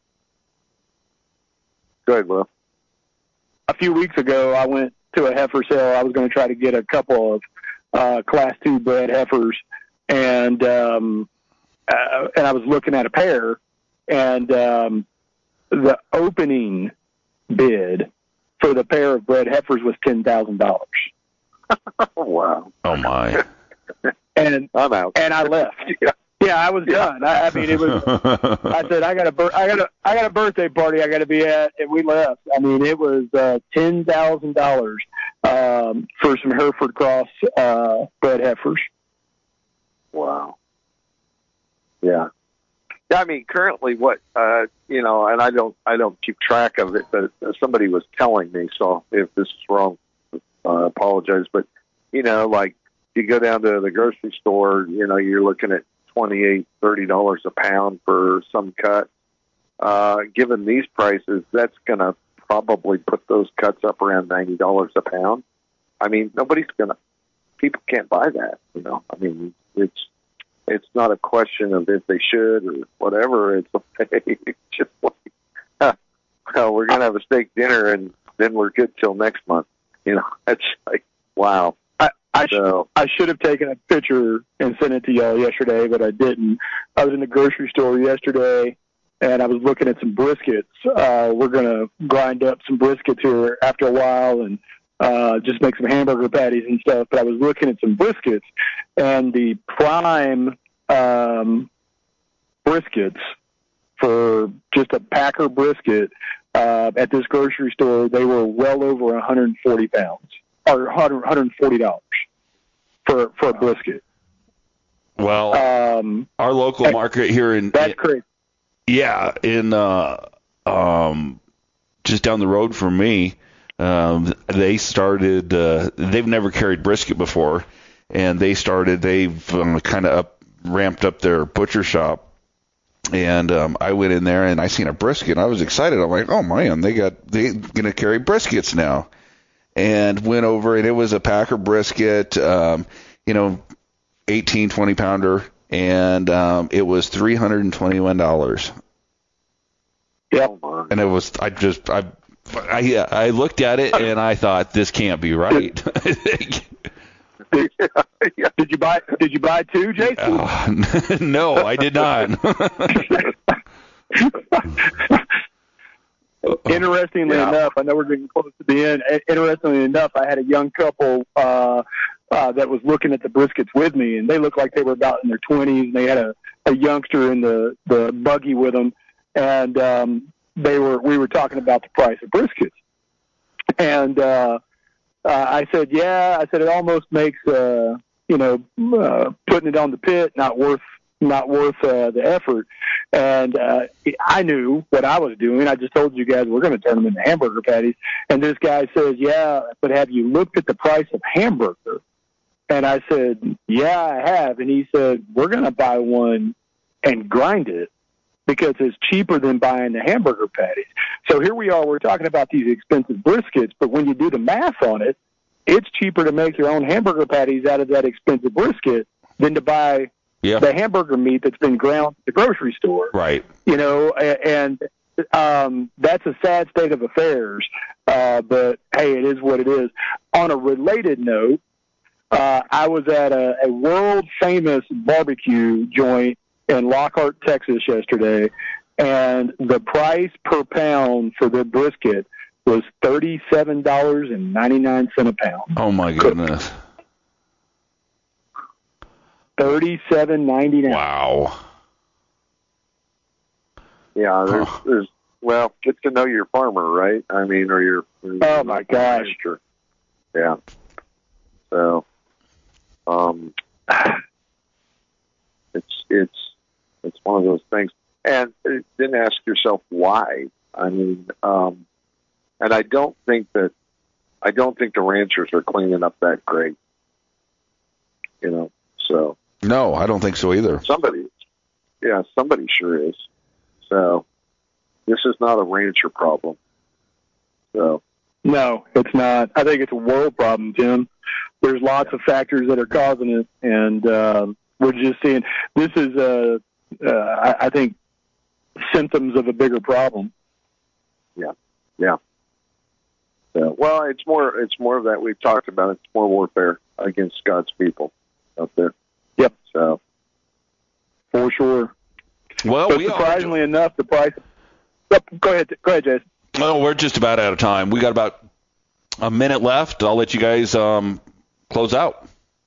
Go ahead, Will. A few weeks ago, I went to a heifer sale. I was going to try to get a couple of Class 2 bred heifers, and I was looking at a pair, and the opening bid for the pair of bred heifers was $10,000. Wow. Oh my. And I'm out. And I left. Yeah, I was done. I mean, it was. I said, I got a birthday party I got to be at, and we left. I mean, it was $10,000 for some Hereford Cross bred heifers. Wow. Yeah. I mean, currently, what and I don't keep track of it, but somebody was telling me. So if this is wrong, I apologize. But like you go down to the grocery store, you're looking at $28, $30 a pound for some cut. Given these prices, that's going to probably put those cuts up around $90 a pound. I mean, people can't buy that. I mean, it's not a question of if they should or whatever. It's just like, well, we're going to have a steak dinner and then we're good till next month. It's like, wow. I should have taken a picture and sent it to y'all yesterday, but I didn't. I was in the grocery store yesterday, and I was looking at some briskets. We're going to grind up some briskets here after a while and just make some hamburger patties and stuff. But I was looking at some briskets, and the prime briskets for just a Packer brisket at this grocery store, they were well over 140 pounds. Or $140 for a brisket. Well, our local market here that's crazy. Yeah, in just down the road from me, they started. They've never carried brisket before, and they've kind of ramped up their butcher shop. And I went in there and I seen a brisket. And I was excited. I'm like, oh man, they're gonna carry briskets now. And went over, and it was a Packer brisket, 18, 20 pounder, and it was $321. Yep. Oh, and it was, I looked at it and I thought, this can't be right. Did you buy two, Jason? No, I did not. Interestingly enough, I know we're getting close to the end. Interestingly enough, I had a young couple that was looking at the briskets with me, and they looked like they were about in their 20s. And they had a youngster in the buggy with them, and we were talking about the price of briskets. And I said, it almost makes putting it on the pit not worth the effort. And I knew what I was doing. I just told you guys we're going to turn them into hamburger patties. And this guy says, yeah, but have you looked at the price of hamburger? And I said, yeah, I have. And he said, we're going to buy one and grind it because it's cheaper than buying the hamburger patties. So here we are. We're talking about these expensive briskets, but when you do the math on it, it's cheaper to make your own hamburger patties out of that expensive brisket than to buy the hamburger meat that's been ground at the grocery store. Right. And that's a sad state of affairs. But hey, it is what it is. On a related note, I was at a world famous barbecue joint in Lockhart, Texas yesterday, and the price per pound for the brisket was $37.99 a pound. Oh my goodness. $37.99. Wow. Yeah, there's get to know your farmer, right? I mean, or your oh my gosh. Manager. Yeah. So, it's one of those things, and then ask yourself why. I mean, and I don't think the ranchers are cleaning up that great. So. No, I don't think so either. Somebody sure is. So this is not a rancher problem. So no, it's not. I think it's a world problem, Tim. there's lots of factors that are causing it, and we're just seeing this is I think symptoms of a bigger problem. Yeah. Well, it's more of that we've talked about. It's more warfare against God's people out there. Yep. So for sure. Well, but surprisingly enough, the price. Yep, go ahead, Jason. Well, we're just about out of time. We got about a minute left. I'll let you guys close out.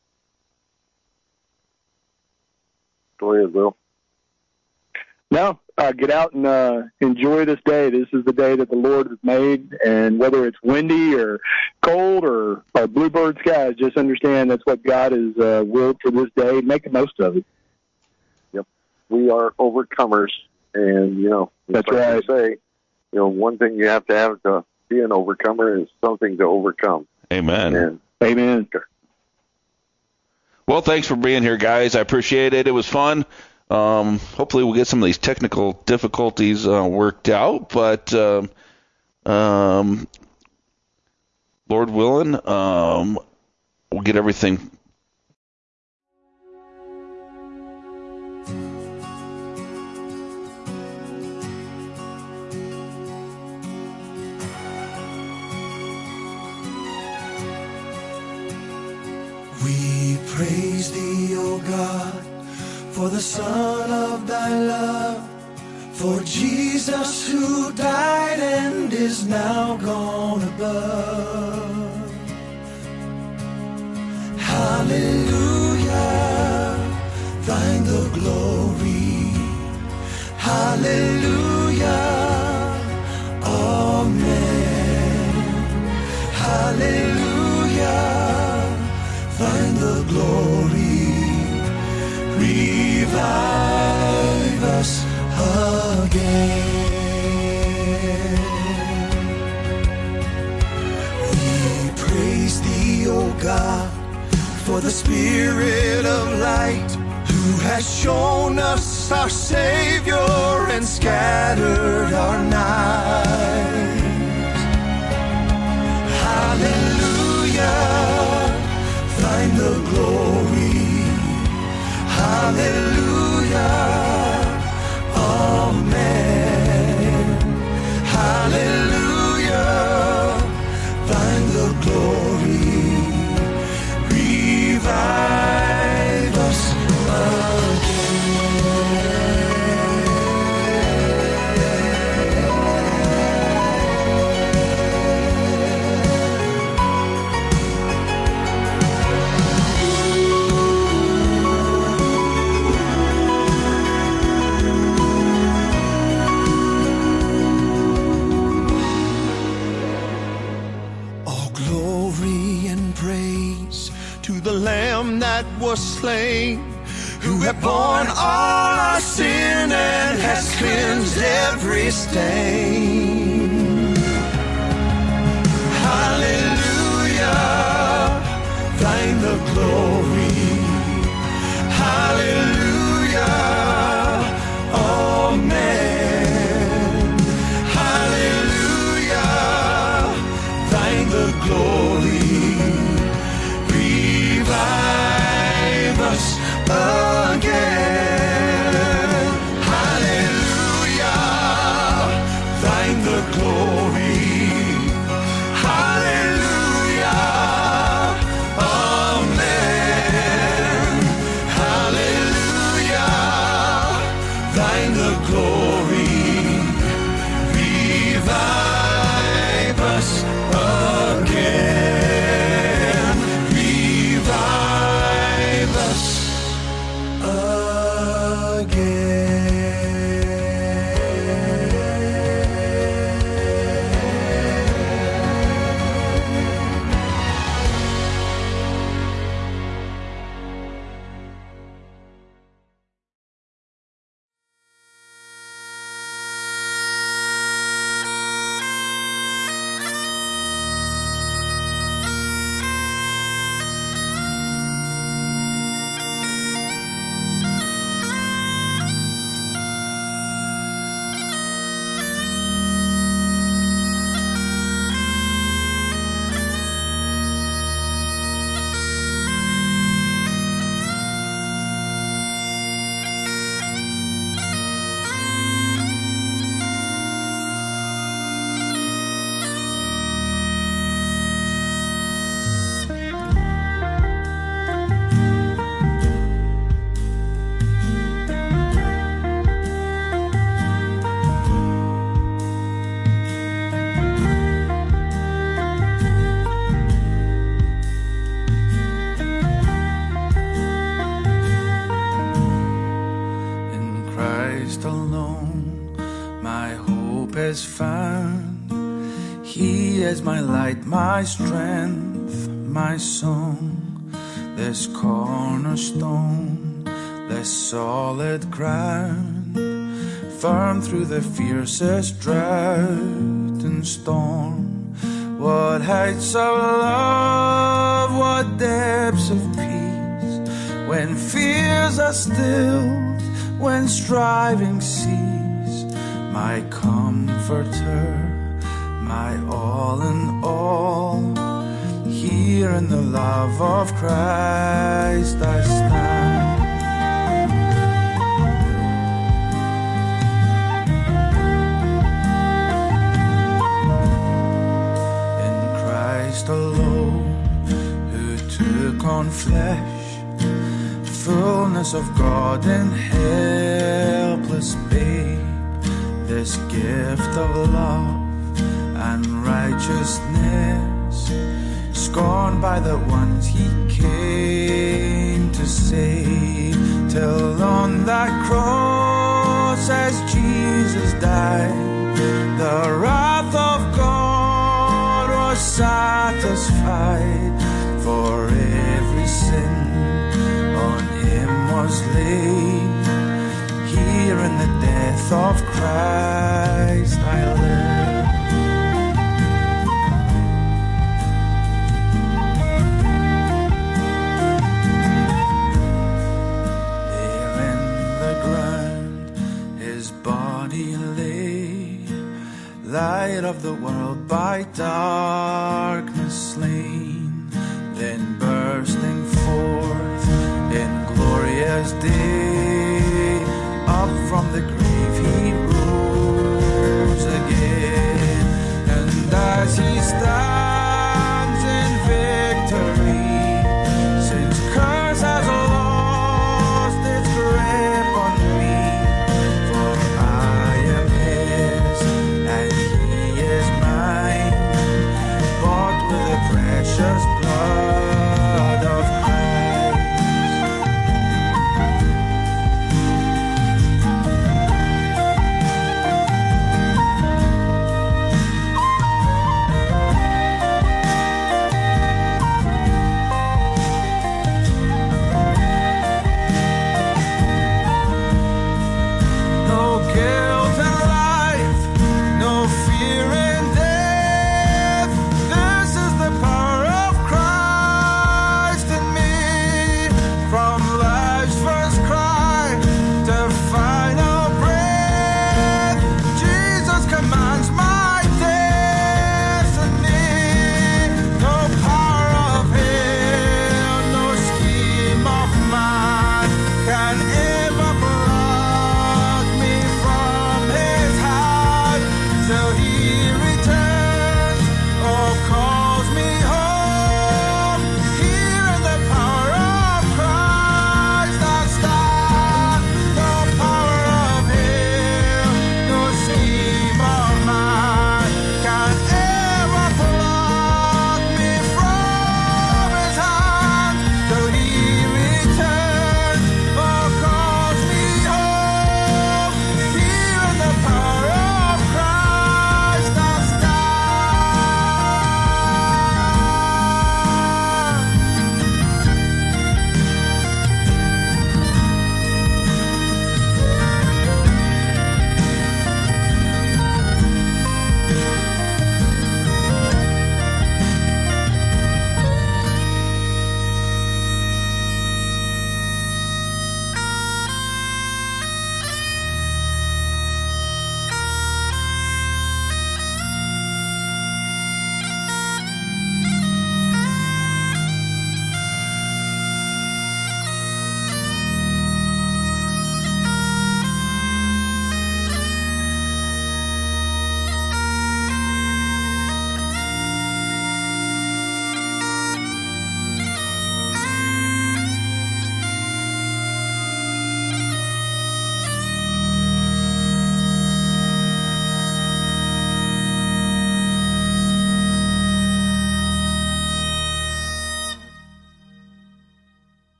Go ahead, Will. No, get out and enjoy this day. This is the day that the Lord has made, and whether it's windy or cold or bluebird skies, just understand that's what God has willed for this day. Make the most of it. Yep, we are overcomers, and that's like right. I say, one thing you have to be an overcomer is something to overcome. Amen. And, Amen. Well, thanks for being here, guys. I appreciate it. It was fun. Hopefully we'll get some of these technical difficulties worked out, but Lord willing, we'll get everything. We praise thee, O God, for the Son of thy love, for Jesus who died and is now gone above. Hallelujah, thine the glory. Hallelujah, amen. Hallelujah, thine the glory. Revive us again. We praise thee, O God, for the Spirit of light, who has shown us our Savior and scattered our night. Hallelujah, thine the glory. Hallelujah, amen. Hallelujah, thine the glory. Revive us the Lamb that was slain, who hath borne all our sin and has cleansed every stain. Hallelujah, thine the glory. Hallelujah, amen. Hallelujah, thine the glory. Revive us again. Hallelujah, thine the glory. Hallelujah. is found. He is my light, my strength, my song, this cornerstone, this solid ground, firm through the fiercest drought and storm. What heights of love, what depths of peace, when fears are stilled, when striving cease. My comforter, my all in all, here in the love of Christ I stand. In Christ alone, who took on flesh, fullness of God in helpless babe, this gift of love and righteousness, scorned by the ones he came to save, till on that cross as Jesus died, the wrath of God was satisfied, for every sin on him was laid. Here in the death of Christ I live. There in the ground his body lay, light of the world by darkness slain, then bursting forth in glorious day,